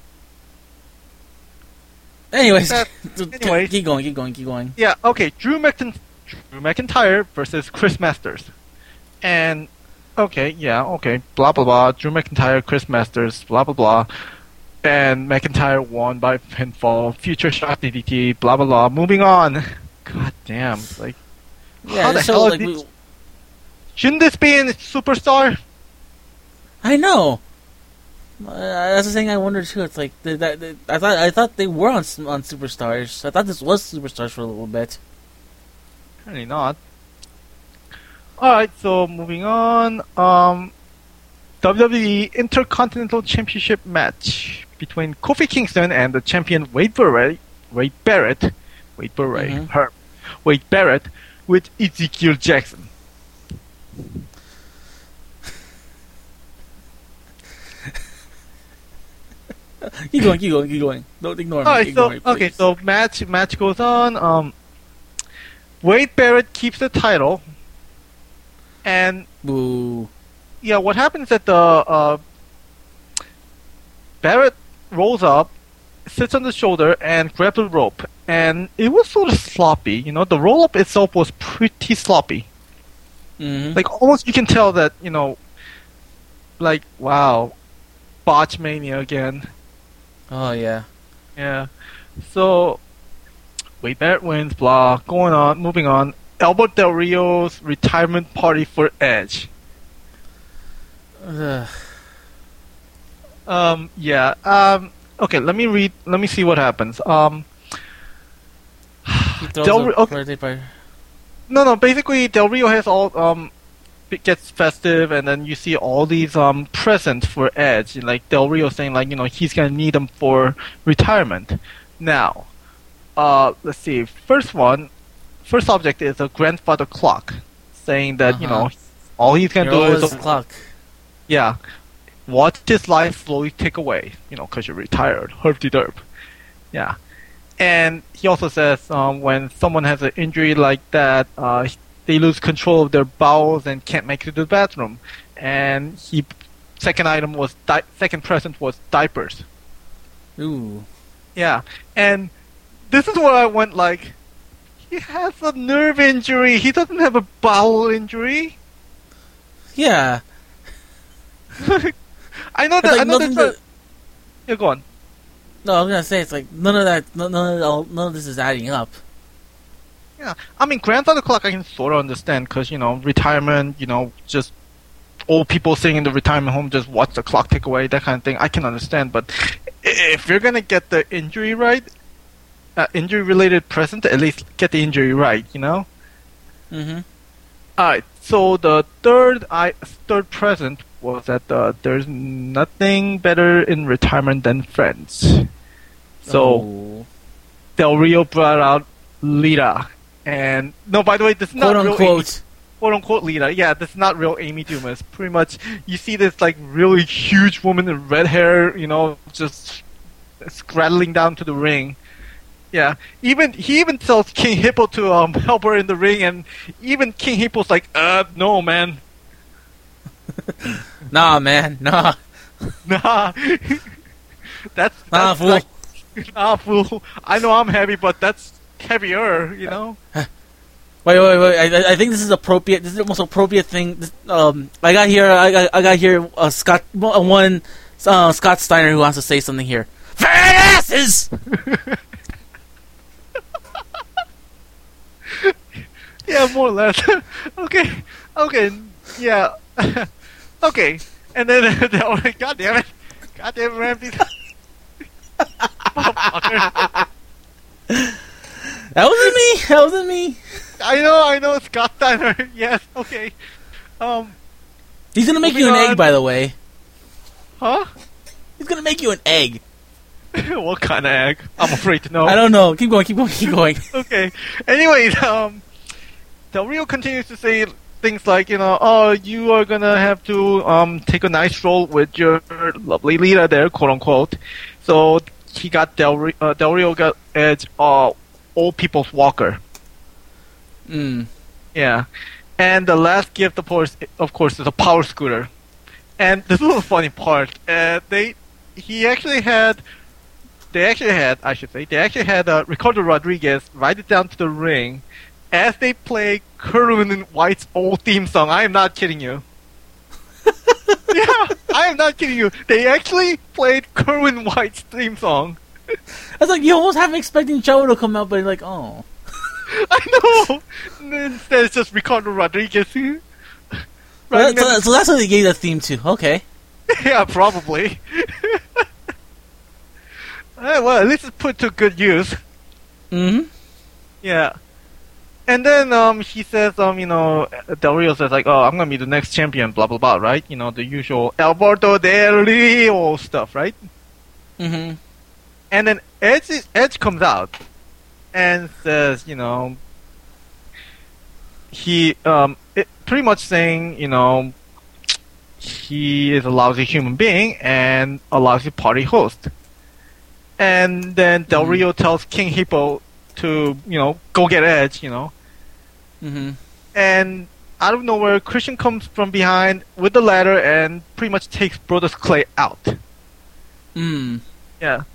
Anyways, keep going. Yeah, okay. Drew McIntyre versus Chris Masters, and okay, blah blah blah. Drew McIntyre, Chris Masters, blah blah blah, and McIntyre won by pinfall. Future shot DDT, blah blah blah. Moving on. God damn, like how the hell is shouldn't this be in Superstar? I know. That's the thing I wondered too. It's like I thought they were on Superstars. I thought this was Superstars for a little bit. Apparently not. Alright, so moving on. WWE Intercontinental Championship match between Kofi Kingston and the champion Wade Barrett with Ezekiel Jackson. Keep going. Don't ignore me. Alright, so match goes on. Wade Barrett keeps the title, and boo. Yeah, what happens is that Barrett rolls up, sits on the shoulder, and grabs the rope, and it was sort of sloppy. You know, the roll up itself was pretty sloppy. Mm-hmm. Like almost you can tell that like wow, botch mania again. Oh yeah. Yeah. So Wade Barrett wins, blah, moving on. Albert Del Rio's retirement party for Edge. Okay, let me see what happens. No, basically Del Rio has all it gets festive, and then you see all these presents for Edge, like Del Rio saying he's gonna need them for retirement. Now, let's see. First object is a grandfather clock, saying that all he's gonna do is a clock. Yeah, watch his life slowly tick away. Because you're retired. Herp-de-derp. Yeah, and he also says when someone has an injury like that, they lose control of their bowels and can't make it to the bathroom. And second present was diapers. Ooh. Yeah, and this is where I went like, he has a nerve injury. He doesn't have a bowel injury. Yeah. I know that. Yeah, go on. No, I was gonna say it's like none of this is adding up. Yeah, I mean, grandfather clock I can sort of understand because retirement, just old people sitting in the retirement home just watch the clock tick away, that kind of thing. I can understand, but if you're gonna get the injury right, injury-related present, at least get the injury right, Mm-hmm. Alright, so the third present was that there's nothing better in retirement than friends. So, Del Rio brought out Lita. And, no, by the way, this is not real quote-unquote Lita. Yeah, this is not real Amy Dumas. Pretty much, you see this, really huge woman in red hair, just straddling down to the ring. Yeah, he even tells King Hippo to help her in the ring, and even King Hippo's like, no, man. Nah, man, nah. Nah. that's fool. Like, nah, fool. I know I'm heavy, but that's heavier, Wait. I think this is appropriate. This is the most appropriate thing. I got here. Scott one Scott Steiner who wants to say something here. Fat asses! Yeah, more or less. Okay, yeah. Okay, and then God damn it, Ramsey. That wasn't me. I know, Scott Steiner. Yes, okay. He's gonna make you an egg, by the way. Huh? He's gonna make you an egg. What kind of egg? I'm afraid to know. I don't know. Keep going. Okay. Anyways, Del Rio continues to say things like, oh, you are gonna have to take a nice stroll with your lovely Lita there, quote unquote. So he got Del Rio got Edge old people's walker. Yeah. And the last gift, of course, is a power scooter. And this is a funny part. They actually had Ricardo Rodriguez ride it down to the ring as they play Kerwin White's old theme song. I am not kidding you. Yeah, I am not kidding you. They actually played Kerwin White's theme song. I was like, you almost have expecting Joe to come out, but you're like, oh. I know. Instead, it's just Ricardo Rodriguez. So that's what they gave that theme to. Okay. Yeah, probably. Well, at least it's put to good use. Mm-hmm. Yeah. And then he says, Del Rio says like, oh, I'm gonna be the next champion, blah blah blah, right? The usual Alberto Del Rio stuff, right? Mm-hmm. And then Edge comes out and says, he pretty much saying, he is a lousy human being and a lousy party host. And then Del Rio tells King Hippo to, go get Edge, Mm-hmm. And out of nowhere, Christian comes from behind with the ladder and pretty much takes Brodus Clay out. Yeah.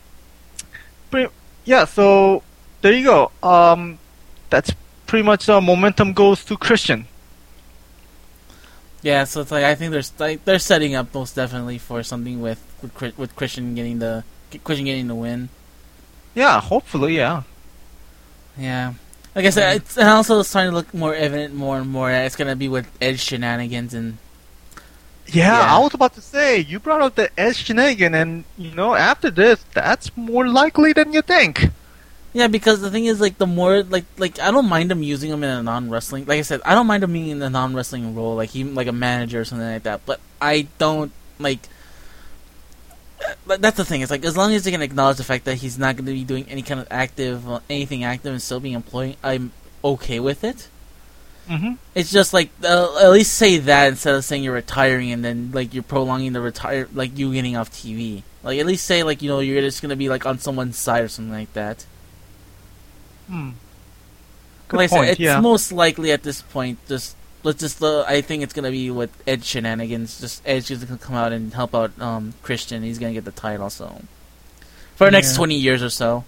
Yeah, so there you go. That's pretty much momentum goes to Christian. Yeah, so it's like I think they're setting up most definitely for something with Christian getting the win. Yeah, hopefully, yeah. Yeah. Like I said, it's also starting to look more evident more and more that it's going to be with Edge shenanigans and... Yeah, I was about to say, you brought up the Edge shenanigan, and, after this, that's more likely than you think. Yeah, because the thing is, like, the more, like I don't mind him using him in a non-wrestling... Like I said, I don't mind him being in a non-wrestling role, like a manager or something like that, but I don't, that's the thing. It's like as long as they can acknowledge the fact that he's not going to be doing any kind of anything active and still being employed, I'm okay with it. Mm-hmm. It's just like at least say that instead of saying you're retiring and then like you're prolonging the you getting off TV. Like at least say like you're just going to be like on someone's side or something like that. Good like point. I said, it's most likely at this point I think it's gonna be with Edge shenanigans. Just Edge is gonna come out and help out Christian. He's gonna get the title, so for the next 20 years or so,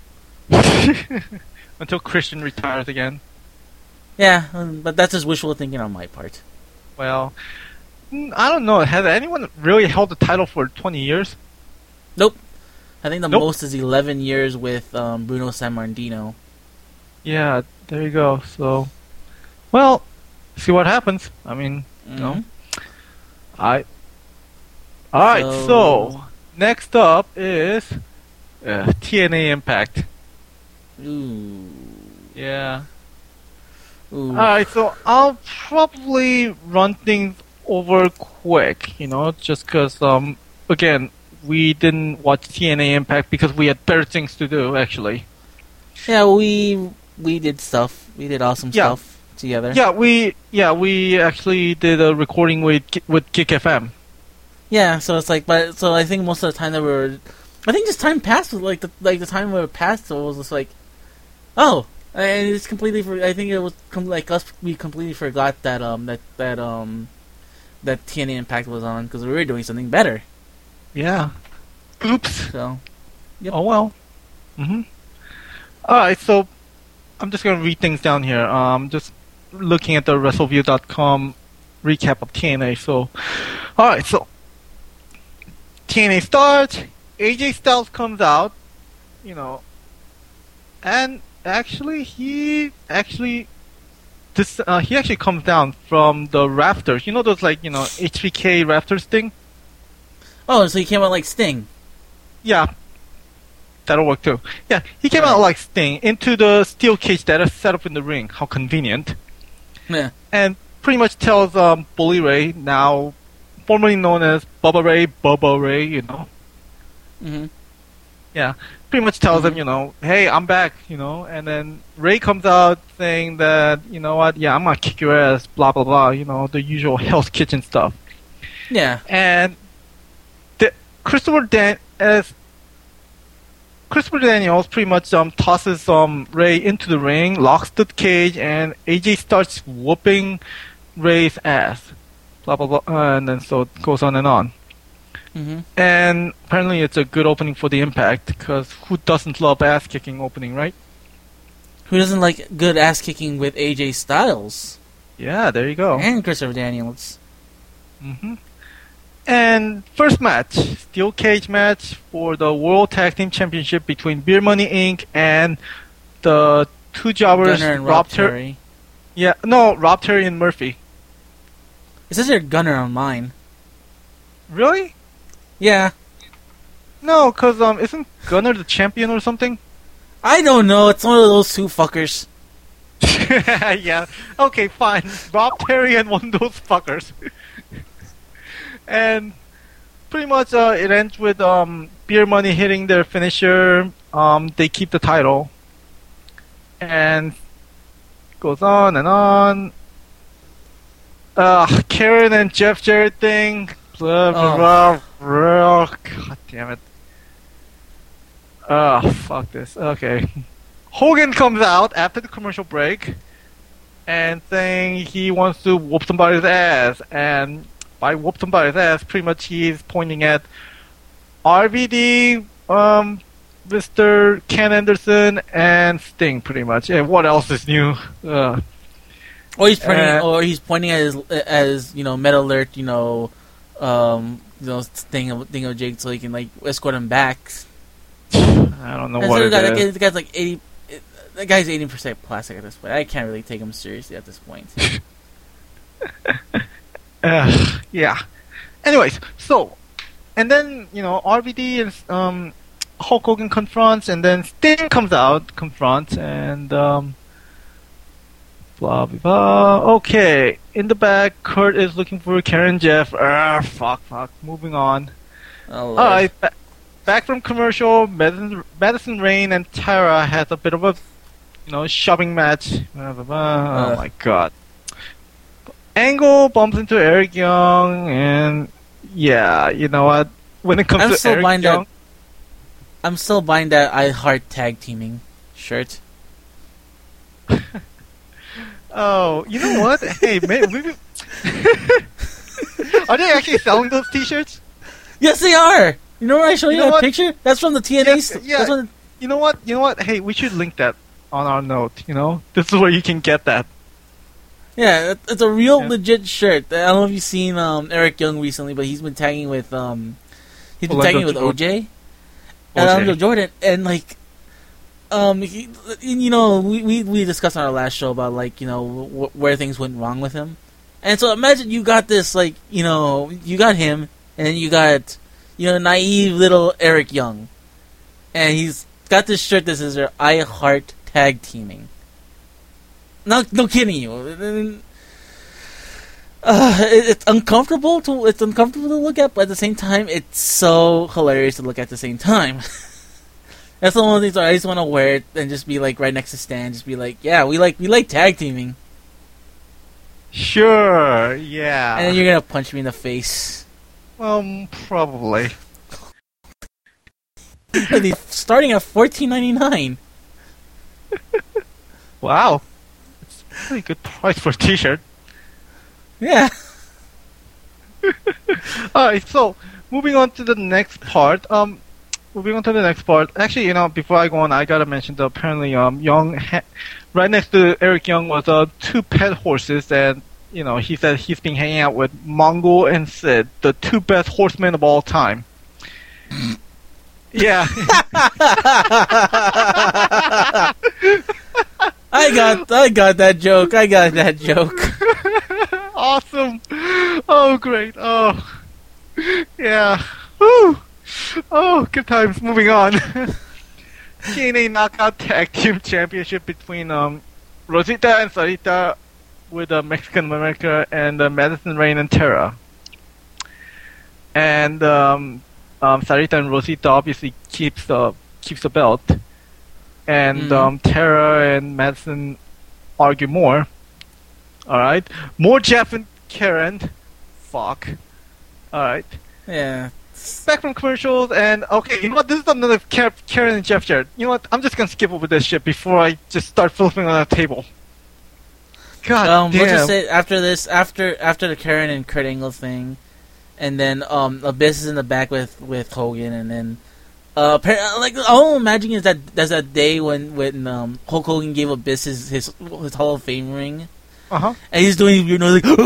until Christian retires again. Yeah, but that's just wishful thinking on my part. Well, I don't know. Has anyone really held the title for 20 years? Nope. I think the most is 11 years with Bruno Sammartino. Yeah, there you go. So, well. See what happens. I mean, Alright, so next up is TNA Impact. Ooh. Yeah. Ooh. Alright, so I'll probably run things over quick, just because, again, we didn't watch TNA Impact because we had better things to do, actually. Yeah, we did stuff. We did awesome stuff. Together. Yeah, we actually did a recording with Kick FM. Yeah, so it's like, so I think most of the time I think just time passed with like the time we were passed, so it was just like, oh, and it's completely. I think it was like us. We completely forgot that that TNA Impact was on because we were doing something better. Yeah. Oops. So. Yep. Oh well. Mhm. All right, so I'm just gonna read things down here. Just looking at the WrestleView.com recap of TNA. So, alright, so TNA starts, AJ Styles comes out, you know, and he actually comes down from the rafters. You know those HBK rafters thing? Oh, so he came out like Sting. Yeah. That'll work too. Yeah, he came out like Sting into the steel cage that is set up in the ring. How convenient. Yeah. And pretty much tells Bully Ray, now formerly known as Bubba Ray, you know. Mm-hmm. Yeah, pretty much tells him, you know, hey, I'm back, you know. And then Ray comes out saying that, you know what, yeah, I'm gonna kick your ass, blah, blah, blah, you know, the usual Hell's Kitchen stuff. Yeah. And Christopher Daniels pretty much tosses Ray into the ring, locks the cage, and AJ starts whooping Ray's ass. Blah, blah, blah. And then so it goes on and on. Mm-hmm. And apparently it's a good opening for the Impact, because who doesn't love ass-kicking opening, right? Who doesn't like good ass-kicking with AJ Styles? Yeah, there you go. And Christopher Daniels. Mm-hmm. And first match, steel cage match for the World Tag Team Championship between Beer Money Inc. and the two jobbers, Gunner and Rob Terry. Yeah, no, Rob Terry and Murphy. It says here Gunner on mine. Really? Yeah. No, because isn't Gunner the champion or something? I don't know. It's one of those two fuckers. Yeah. Okay, fine. Rob Terry and one of those fuckers. And pretty much it ends with Beer Money hitting their finisher. They keep the title. And goes on and on. Karen and Jeff Jarrett thing. Blah, blah, blah. God damn it. Fuck this. Okay. Hogan comes out after the commercial break and saying he wants to whoop somebody's ass. And by whoop somebody's ass, pretty much he's pointing at RVD, Mr. Ken Anderson, and Sting, pretty much. And what else is new? Or he's pointing at as you know, Metal Alert, thing of Jake, so he can like escort him back. I don't know what it is. The guy's like 80. That guy's 80% plastic at this point. I can't really take him seriously at this point. Yeah. Anyways, so, and then, RVD and Hulk Hogan confronts, and then Sting comes out, confronts, and blah, blah, blah. Okay, in the back, Kurt is looking for Karen Jeff. Fuck. Moving on. Oh, Alright, back from commercial, Madison Rayne and Tara has a bit of a, shoving match. Blah, blah, blah. Oh my god. Angle bumps into Eric Young, and yeah, you know what? When it comes to Eric Young, I'm still buying that I Heart tag teaming shirt. Oh, you know what? Hey, maybe are they actually selling those T-shirts? Yes, they are. You know where I show you that picture? That's from the TNA. Yeah. You know what? Hey, we should link that on our note. This is where you can get that. Yeah, it's a real legit shirt. I don't know if you've seen Eric Young recently, but he's been tagging with OJ and Andre Jordan, and we discussed on our last show about where things went wrong with him, and so imagine you got this you got him, and then you got naive little Eric Young, and he's got this shirt that says "I Heart Tag Teaming." No kidding you. It's uncomfortable to look at, but at the same time, it's so hilarious to look at the same time. That's the one of the things I just want to wear it and just be right next to Stan, just be yeah, we like tag teaming. Sure, yeah. And then you're gonna punch me in the face. Well, probably. Starting at $14.99. Wow. Pretty good price for a T-shirt. Yeah. Alright, so moving on to the next part. Actually, before I go on, I gotta mention that apparently Young right next to Eric Young was two pet horses, and he said he's been hanging out with Mongo and Sid, the two best horsemen of all time. Yeah. I got that joke. I got that joke. Awesome. Oh, great. Oh, yeah. Woo. Oh, good times. Moving on. TNA Knockout Tag Team Championship between Rosita and Sarita with Mexican America and Madison Rain and Terra. And Sarita and Rosita obviously keeps the belt, and Terra and Madison argue more. All right, more Jeff and Karen. Fuck. All right. Yeah. Back from commercials, and okay, you know what? This is another Karen and Jeff shirt. You know what? I'm just gonna skip over this shit before I just start flipping on the table. God damn. We'll just say after this, after the Karen and Kurt Angle thing, and then Abyss is in the back with Hogan, and then like all I'm imagining is that there's that day when Hulk Hogan gave Abyss his Hall of Fame ring. Uh-huh. And he's doing weird noise like,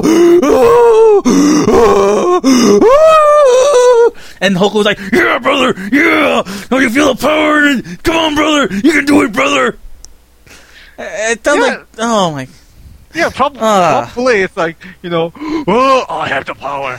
and Hulk was like, "Yeah, brother, yeah, now you feel the power. Come on, brother, you can do it, brother." It sounds like, oh my. Yeah, probably it's like, oh, I have the power.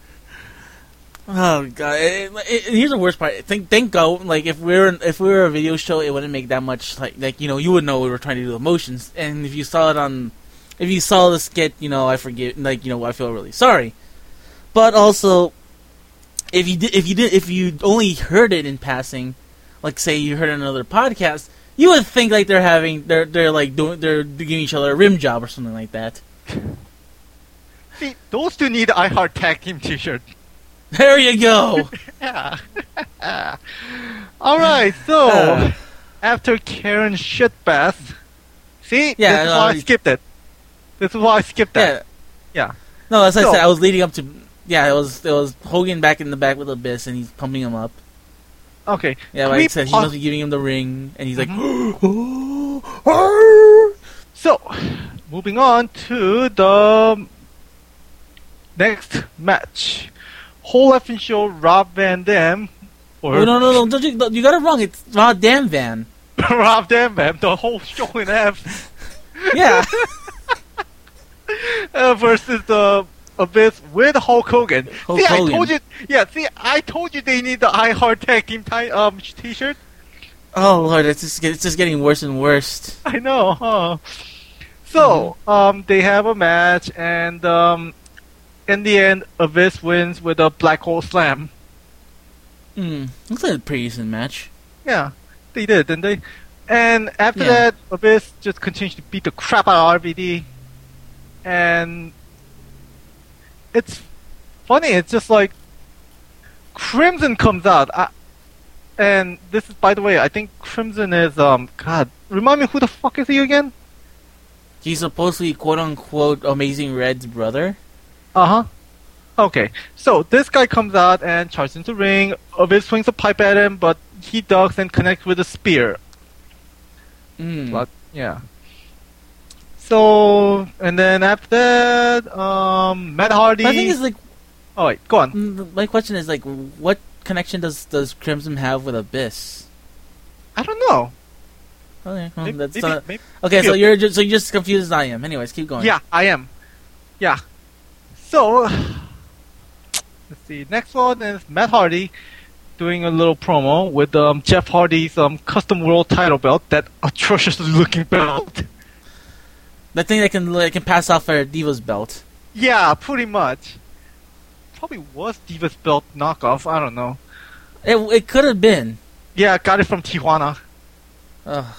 Oh god! Here's the worst part. Thank God. Like if we were a video show, it wouldn't make that much. Like you would know we were trying to do emotions. And if you saw the skit, I forget. I feel really sorry. But also, if you only heard it in passing, like say you heard it on another podcast, you would think like they're giving each other a rim job or something like that. See, those two need I Heart Tag Team T-shirt. There you go. Yeah. All right. So after Karen's shit bath, see, this is why I skipped it. This is why I skipped that. Yeah. No, as I said, I was leading up to. Yeah, it was Hogan back in the back with Abyss, and he's pumping him up. Okay. Yeah, like I said, he must be giving him the ring, and he's like. So, moving on to the next match. Whole effing show, Rob Van Dam. No, you got it wrong. It's Rob Dam Van. Rob Dam Van, the whole show in F. Yeah. Versus the Abyss with Hulk Hogan. Hogan. I told you. Yeah, I told you they need the I Heart Tag Team T-shirt. Oh Lord, it's just getting worse and worse. I know, huh? So, they have a match, and in the end, Abyss wins with a Black Hole Slam. Looks like a pretty decent match. Yeah, they did, didn't they? And after that, Abyss just continues to beat the crap out of RVD. And it's funny, it's just like Crimson comes out. And this is, by the way, I think Crimson is, God, remind me, who the fuck is he again? He's supposed to be quote-unquote Amazing Red's brother. Uh-huh. Okay, so this guy comes out and charges into the ring. Abyss swings a pipe at him, but he ducks and connects with a spear. But, yeah. So, and then after that, Matt Hardy... My thing is, like... Oh, wait, go on. My question is, like, what connection does Crimson have with Abyss? I don't know. Okay, well, maybe, okay, so you're just as confused as I am. Anyways, keep going. Yeah, I am. Yeah. So, let's see. Next one is Matt Hardy doing a little promo with Jeff Hardy's Custom World title belt, that atrocious looking belt. The thing that can pass off for Diva's belt. Yeah, pretty much. Probably was Diva's belt knockoff. I don't know. It could have been. Yeah, got it from Tijuana. Ugh.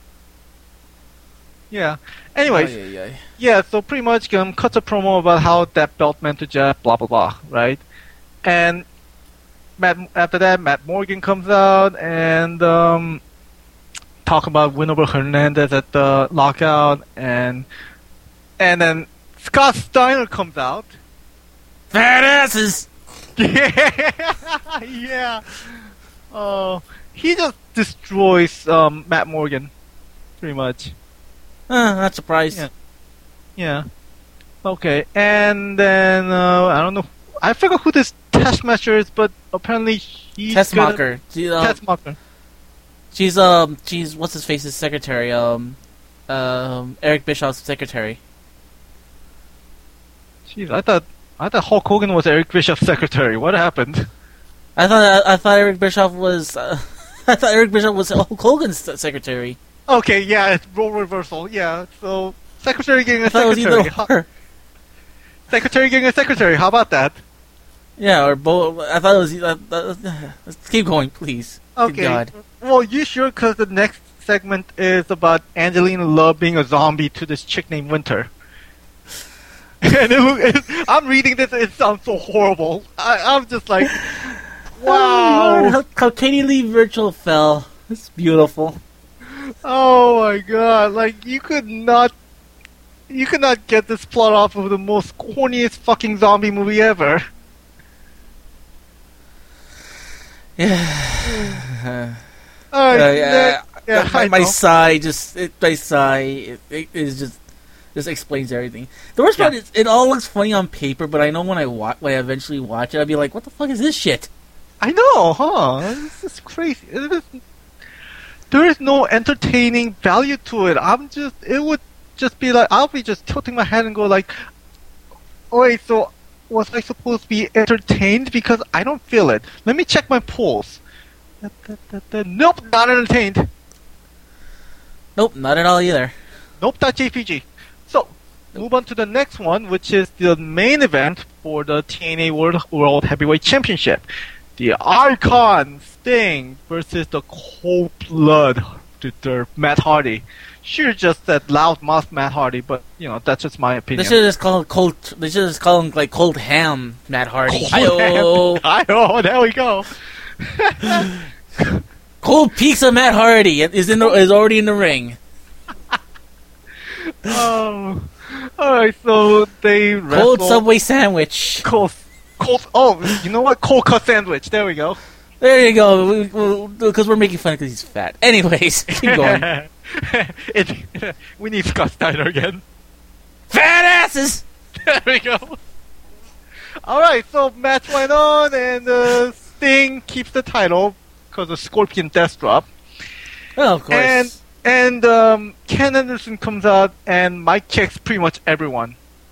Yeah. Anyways, yeah. So pretty much cuts a promo about how that belt meant to Jeff. Blah blah blah. Right. And after that, Matt Morgan comes out and talk about win over Hernandez at the lockout, and then Scott Steiner comes out. Fat asses. Yeah, yeah. Oh, he just destroys Matt Morgan, pretty much. Not surprised. Yeah. Okay, and then I don't know. I forgot who this Taskmaster is, but apparently he's Tessmacher. Tessmacher. She's what's his face's secretary. Eric Bischoff's secretary. Jeez, I thought Hulk Hogan was Eric Bischoff's secretary. What happened? I thought Eric Bischoff was Hulk Hogan's secretary. Okay, yeah, it's role reversal. Yeah, so secretary getting a I secretary. Secretary getting a secretary. How about that? Yeah, or both. I thought it was. Let's keep going, please. Okay. Good God. Well, you sure? Because the next segment is about Angelina Love being a zombie to this chick named Winter. And I'm reading this. It sounds so horrible. I'm just like, wow. Oh, how Katie Lee Virtual fell. It's beautiful. Oh my God! Like you could not get this plot off of the most corniest fucking zombie movie ever. Yeah. Alright, my sigh is just explains everything. The worst part is it all looks funny on paper, but I know when I eventually watch it, I'll be like, "What the fuck is this shit?" I know, huh? This is crazy. There is no entertaining value to it. It would just be like, I'll be just tilting my head and go like, oh, wait, so was I supposed to be entertained? Because I don't feel it. Let me check my pulse. Nope, not entertained. Nope, not at all either. Nope, not JPG. So, move on to the next one, which is the main event for the TNA World Heavyweight Championship. The Icon Sting versus the Cold-Blood Matt Hardy. Should just said loudmouth Matt Hardy, but that's just my opinion. They should just call him like Cold Ham Matt Hardy. Hi-oh, there we go. Cold Pizza Matt Hardy is already in the ring. Oh, all right. So they Cold Subway sandwich. Cold. Oh, you know what? Cold cut sandwich. There we go. There you go. Because we're making fun because he's fat. Anyways, keep going. We need Scott Steiner again. Fat asses. There we go. All right. So match went on, and Sting keeps the title because of Scorpion Death Drop. Oh, of course. And Ken Anderson comes out and Mike checks pretty much everyone.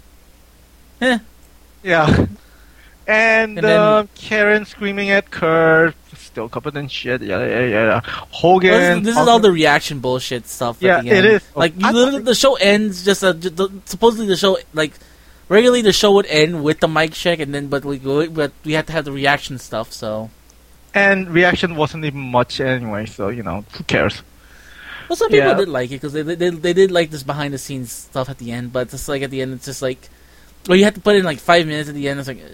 Yeah. And then, Karen screaming at Kurt, still covered in shit. Yeah. Hogan. This is all the reaction bullshit stuff. Yeah, at the end. It is. Like the show ends supposedly the show regularly the show would end with the mic check, and then but we had to have the reaction stuff. So. And reaction wasn't even much anyway, so who cares? Well, some people did like it because they did like this behind the scenes stuff at the end, but just like at the end, it's just like, well, you have to put in like 5 minutes at the end. It's like,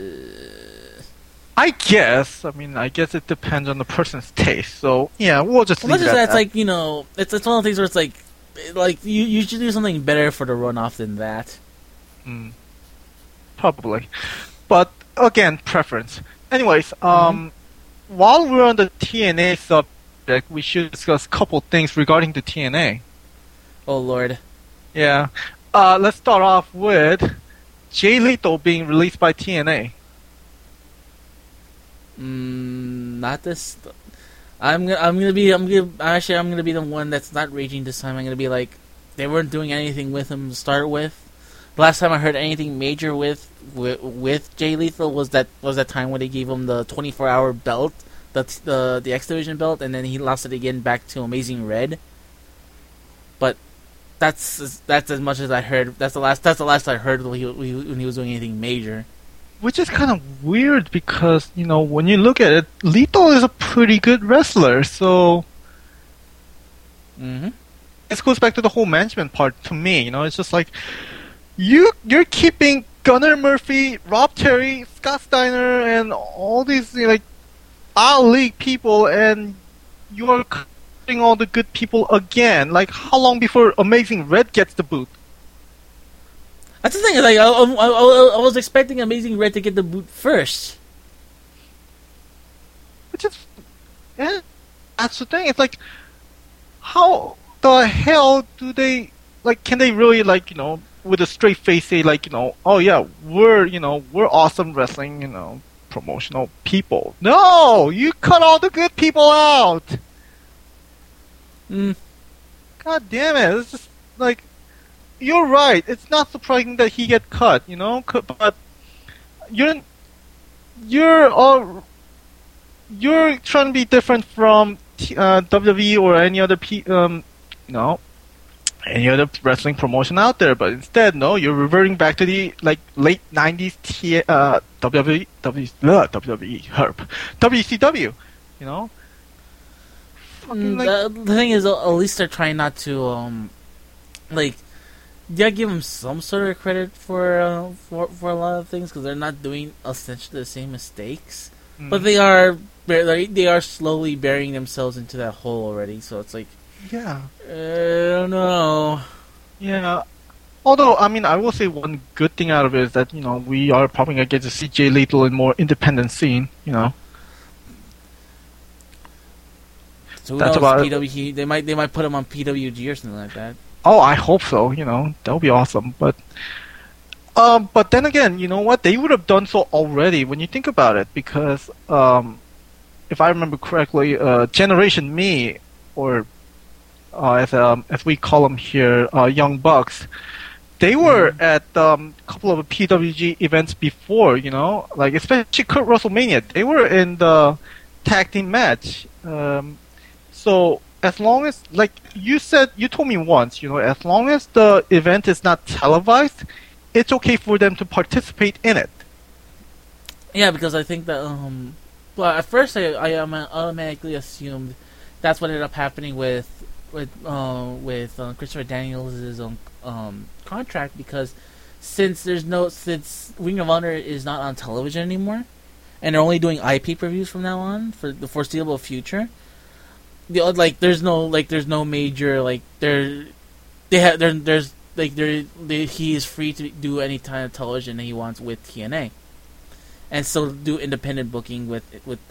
I guess. I mean, I guess it depends on the person's taste. So yeah, we'll just leave it at that. It's like it's one of the things where it's like you should do something better for the runoff than that. Probably, but again, preference. Anyways, while we're on the TNA subject, we should discuss a couple things regarding the TNA. Oh Lord. Yeah. Let's start off with Jay Lethal being released by TNA. Not this. I'm gonna be the one that's not raging this time. I'm gonna be like, they weren't doing anything with him to start with. The last time I heard anything major with Jay Lethal was that time when they gave him the 24-hour belt, the X Division belt, and then he lost it again back to Amazing Red. But that's as much as I heard. That's the last I heard when he was doing anything major. Which is kind of weird because, when you look at it, Lethal is a pretty good wrestler, so... This goes back to the whole management part to me, it's just like, you're keeping Gunnar Murphy, Rob Terry, Scott Steiner, and all these, All League people, and you're cutting all the good people again. Like, how long before Amazing Red gets the boot? That's the thing. Like, I was expecting Amazing Red to get the boot first. Which is, that's the thing. It's like, how the hell do they, can they really, with a straight face say like, oh yeah, we're awesome wrestling, promotional people. No, you cut all the good people out. God damn it! It's just like, you're right. It's not surprising that he get cut, but you're trying to be different from WWE or any other any other wrestling promotion out there, but instead, no, you're reverting back to the late '90s WWE herp WCW, The thing is, at least they're trying not to give them some sort of credit for a lot of things, because they're not doing essentially the same mistakes, but they are slowly burying themselves into that hole already. So it's like, yeah, I don't know. Yeah. Although, I mean, I will say one good thing out of it is that, we are probably going to get to see Jay Lethal in more independent scene, So who knows, PWG, they might put him on PWG or something like that. Oh, I hope so, that would be awesome. But then again, you know what? They would have done so already when you think about it, because, if I remember correctly, Generation Me, or as we call them here, Young Bucks, they were at a couple of PWG events before, especially Kurt WrestleMania. They were in the tag team match. So as long as, you told me once, as long as the event is not televised, it's okay for them to participate in it. Yeah, because I think that, well, at first I automatically assumed that's what ended up happening with Christopher Daniels' contract, because since Ring of Honor is not on television anymore, and they're only doing IP previews from now on for the foreseeable future, there's no major he is free to do any kind of television that he wants with TNA, and still do independent booking with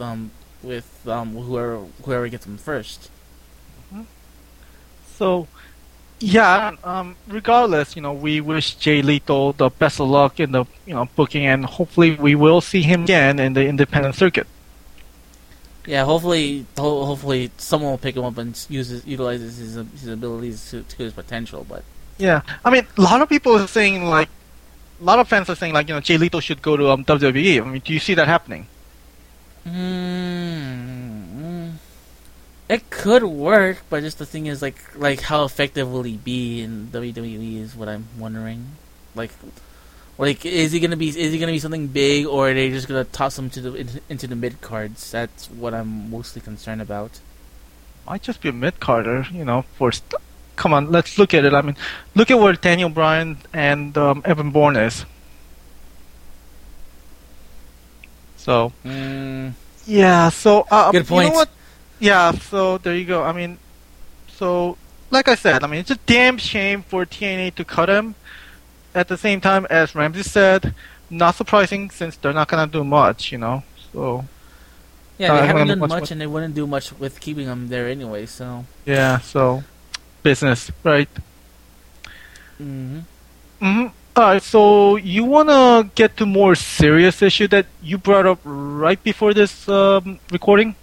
whoever gets him first. So, yeah, regardless, we wish Jay Lethal the best of luck in the, booking, and hopefully we will see him again in the independent circuit. Yeah, hopefully someone will pick him up and utilizes his abilities to his potential. But yeah, I mean, a lot of people are saying, a lot of fans are saying, Jay Lethal should go to WWE. I mean, do you see that happening? It could work, but just the thing is, how effective will he be in WWE is what I'm wondering. Is he gonna be something big, or are they just gonna toss him into the mid cards? That's what I'm mostly concerned about. Might just be a mid carder, come on, let's look at it. I mean, look at where Daniel Bryan and Evan Bourne is. So, yeah. So, good point. You know what? Yeah. So there you go. I mean, so like I said, it's a damn shame for TNA to cut him. At the same time, as Ramsey said, not surprising since they're not gonna do much, So yeah, they haven't done much, and they wouldn't do much with keeping him there anyway. So yeah, so business, right? Alright, so you wanna get to more serious issue that you brought up right before this recording?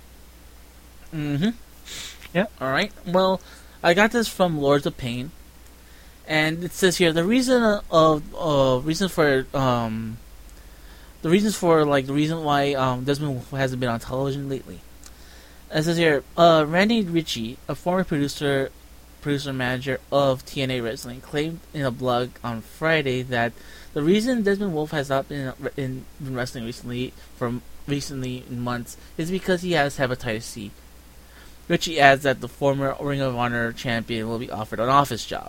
Yeah. Alright. Well, I got this from Lords of Pain, and it says here the reason why Desmond Wolfe hasn't been on television lately. It says here, Randy Ritchie, a former producer manager of TNA Wrestling, claimed in a blog on Friday that the reason Desmond Wolfe has not been wrestling recently in months is because he has hepatitis C. Ritchie adds that the former Ring of Honor champion will be offered an office job.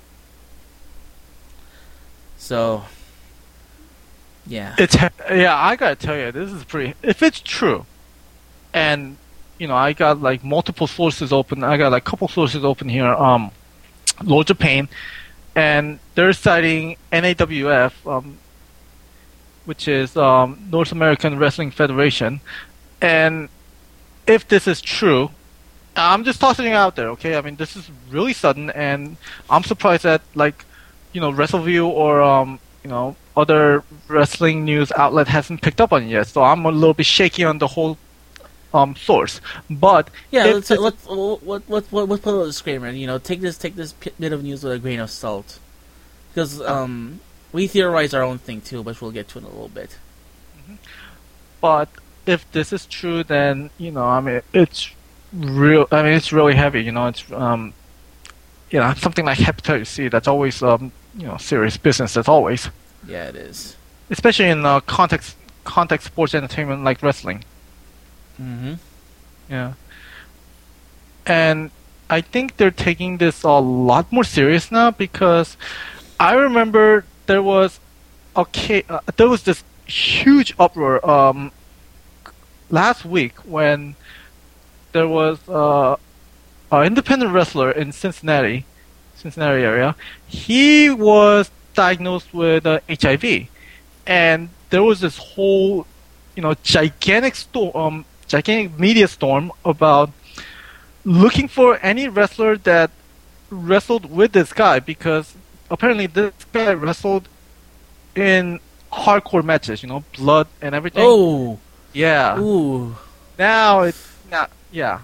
So, yeah. I gotta tell you, this is pretty. If it's true, and I got multiple sources open. I got a couple sources open here. Lords of Pain, and they're citing NAWF, which is North American Wrestling Federation, and if this is true, I'm just tossing it out there, okay? I mean, this is really sudden, and I'm surprised that WrestleView or other wrestling news outlet hasn't picked up on it yet. So I'm a little bit shaky on the whole source. But yeah, let's put a disclaimer. Take this bit of news with a grain of salt, because we theorize our own thing too, but we'll get to it in a little bit. But if this is true, then it's real. I mean, it's really heavy. It's something like hepatitis C. That's always serious business. That's always. Yeah, it is. Especially in context sports entertainment like wrestling. Mm-hmm. Yeah. And I think they're taking this a lot more serious now, because I remember there was this huge uproar last week when there was an independent wrestler in Cincinnati area. He was diagnosed with HIV, and there was this whole gigantic media storm about looking for any wrestler that wrestled with this guy, because apparently this guy wrestled in hardcore matches, blood and everything. Oh, yeah. Ooh. Now it's not. Yeah.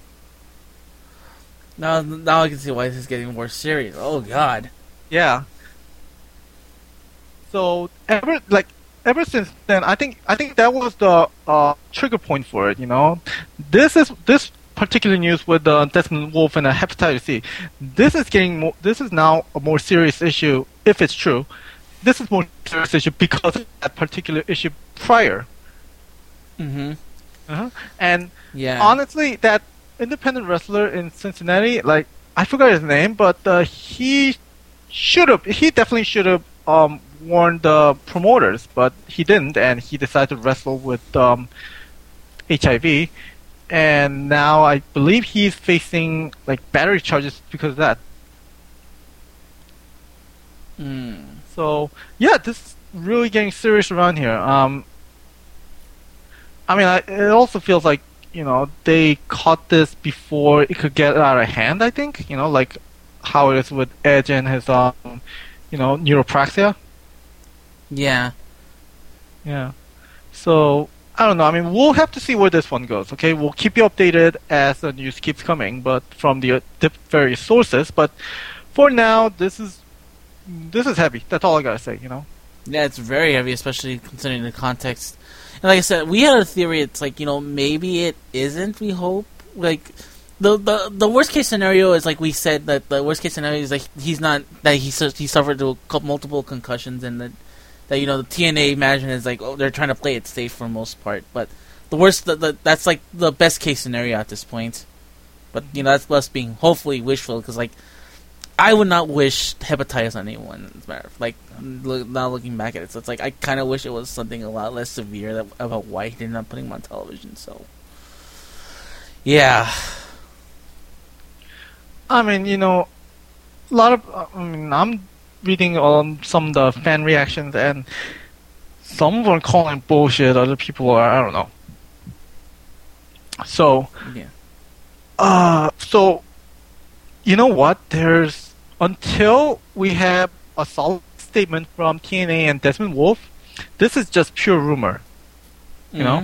Now I can see why this is getting more serious. Oh God. Yeah. So ever since then, I think that was the trigger point for it. This particular news with Desmond Wolf and hepatitis C. This is now a more serious issue if it's true. This is more serious issue because of that particular issue prior. Mm-hmm. And yeah, honestly, that independent wrestler in Cincinnati, I forgot his name, but he definitely should have warned the promoters, but he didn't, and he decided to wrestle with HIV, and now I believe he's facing battery charges because of that. So yeah, this is really getting serious around here. It also feels like they caught this before it could get out of hand. I think like how it is with Edge and his neuropraxia. Yeah. Yeah. So I don't know. We'll have to see where this one goes. Okay, we'll keep you updated as the news keeps coming, but from the various sources. But for now, this is heavy. That's all I gotta say. Yeah, it's very heavy, especially considering the context. And like I said, we had a theory. It's maybe it isn't. We hope. The worst case scenario is we said that the worst case scenario is he suffered multiple concussions, and that the TNA management is they're trying to play it safe for the most part. But the worst that's the best case scenario at this point. But that's us being hopefully wishful, because I would not wish hepatitis on anyone. As a matter of now looking back at it, so it's I kind of wish it was something a lot less severe about why they're not putting him on television. So, yeah. A lot of. I'm reading some of the fan reactions, and some of them are calling bullshit. Other people are, I don't know. So, yeah. So, you know what? Until we have a solid statement from TNA and Desmond Wolf, this is just pure rumor. You know?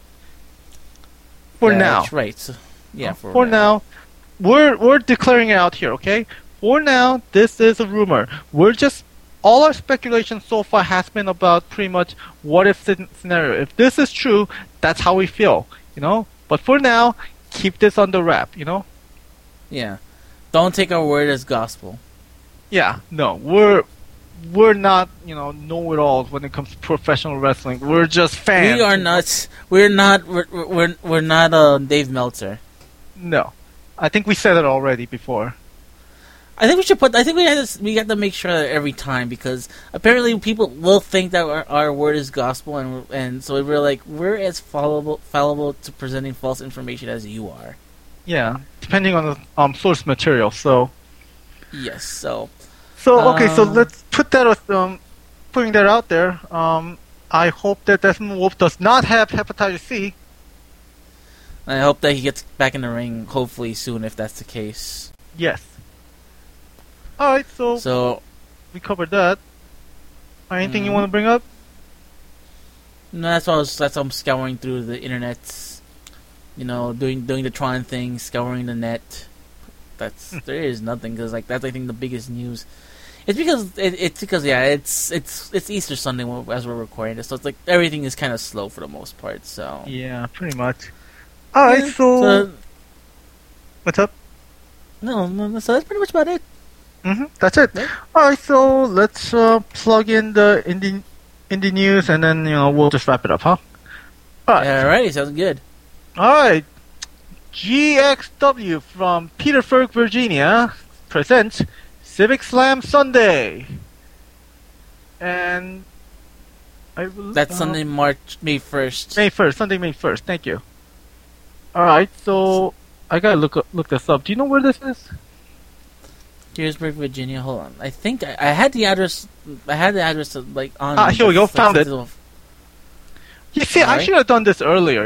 For now. That's right. So, yeah, for now, we're declaring it out here, okay? For now, this is a rumor. All our speculation so far has been about pretty much what if scenario. If this is true, that's how we feel, But for now, keep this under wrap, Yeah. Don't take our word as gospel. Yeah, no, we're not, know-it-alls when it comes to professional wrestling. We're just fans. We are not. We're not Dave Meltzer. No, I think we said it already before. I think we should put. I think we have to make sure that every time, because apparently people will think that our word is gospel, and so we're as fallible to presenting false information as you are. Yeah, depending on the source material. So. Yes. So okay. So let's put that putting that out there. I hope that Desmond Wolf does not have hepatitis C. I hope that he gets back in the ring hopefully soon, if that's the case. Yes. All right. So we covered that. Anything you want to bring up? No, that's why I'm scouring through the internet. Doing the Tron thing, scouring the net. There is nothing because that's I think the biggest news. It's because it's Easter Sunday as we're recording this, so it's like everything is kind of slow for the most part. So yeah, pretty much. All right, so what's up? No, so that's pretty much about it. That's it. Yeah. All right, so let's plug in the indie news, and then we'll just wrap it up, huh? All right. Alrighty, sounds good. All right. GXW from Petersburg, Virginia presents Civic Slam Sunday, and That's Sunday, May 1st. May 1st, Sunday, May 1st. Thank you. All right, so I gotta look this up. Do you know where this is? Petersburg, Virginia. Hold on. I think I had the address. I had the address on. Here we go. Found it. You see, I Right. should have done this earlier.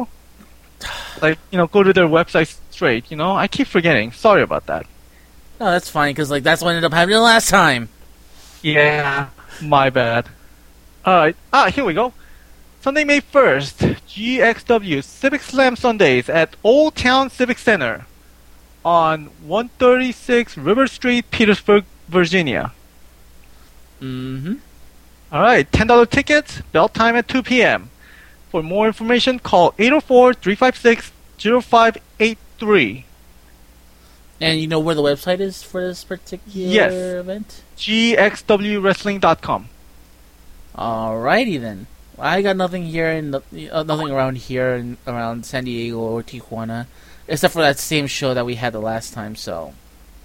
Go to their website straight. I keep forgetting. Sorry about that. No, that's fine because that's what ended up happening the last time. Yeah, my bad. Alright. Here we go. Sunday, May 1st, GXW Civic Slam Sundays at Old Town Civic Center on 136 River Street, Petersburg, Virginia. Alright, $10 tickets, bell time at 2 p.m. For more information, call 804-356-0583. And you know where the website is for this particular Yes. event? GXWWrestling.com. Alrighty then. I got nothing here nothing around here around San Diego or Tijuana, except for that same show that we had the last time. So,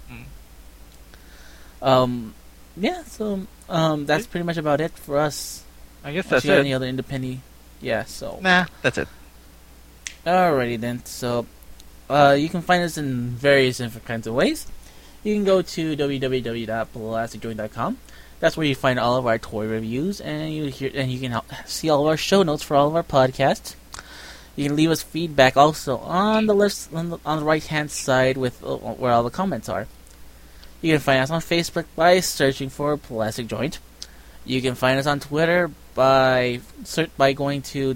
yeah. So, that's pretty much about it for us. I guess that's you got it. any other independent? Yeah. So. Nah, that's it. Alrighty then. So, you can find us in various different kinds of ways. You can go to www.plasticjoint.com. That's where you find all of our toy reviews, and you can see all of our show notes for all of our podcasts. You can leave us feedback also on the left, on the right hand side with where all the comments are. You can find us on Facebook by searching for Plastic Joint. You can find us on Twitter by going to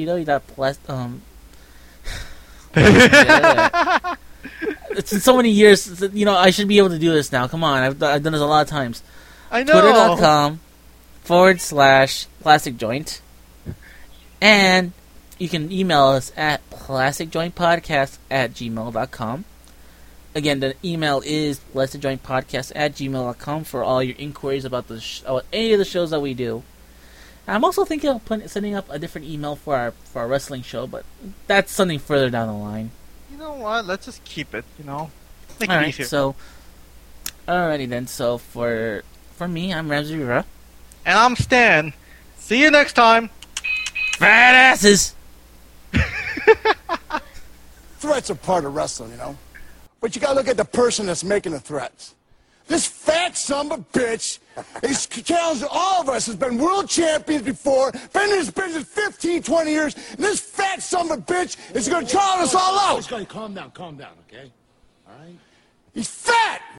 It's been so many years. I should be able to do this now. Come on, I've done this a lot of times. I know. Twitter.com/Plastic Joint. And you can email us at plasticjointpodcast@gmail.com. Again, the email is plasticjointpodcast@gmail.com for all your inquiries about any of the shows that we do. I'm also thinking of setting up a different email for our wrestling show, but that's something further down the line. You know what? Let's just keep it, Make it Alright, easier. so... Alrighty then, so for me, I'm Ramsey Rivera. And I'm Stan. See you next time. Fat asses! Threats are part of wrestling, But you gotta look at the person that's making the threats. This fat son of a bitch is challenging all of us, has been world champions before, been in this business 15, 20 years, and this fat son of a bitch is gonna challenge us all out. Calm down, okay? All right? He's fat!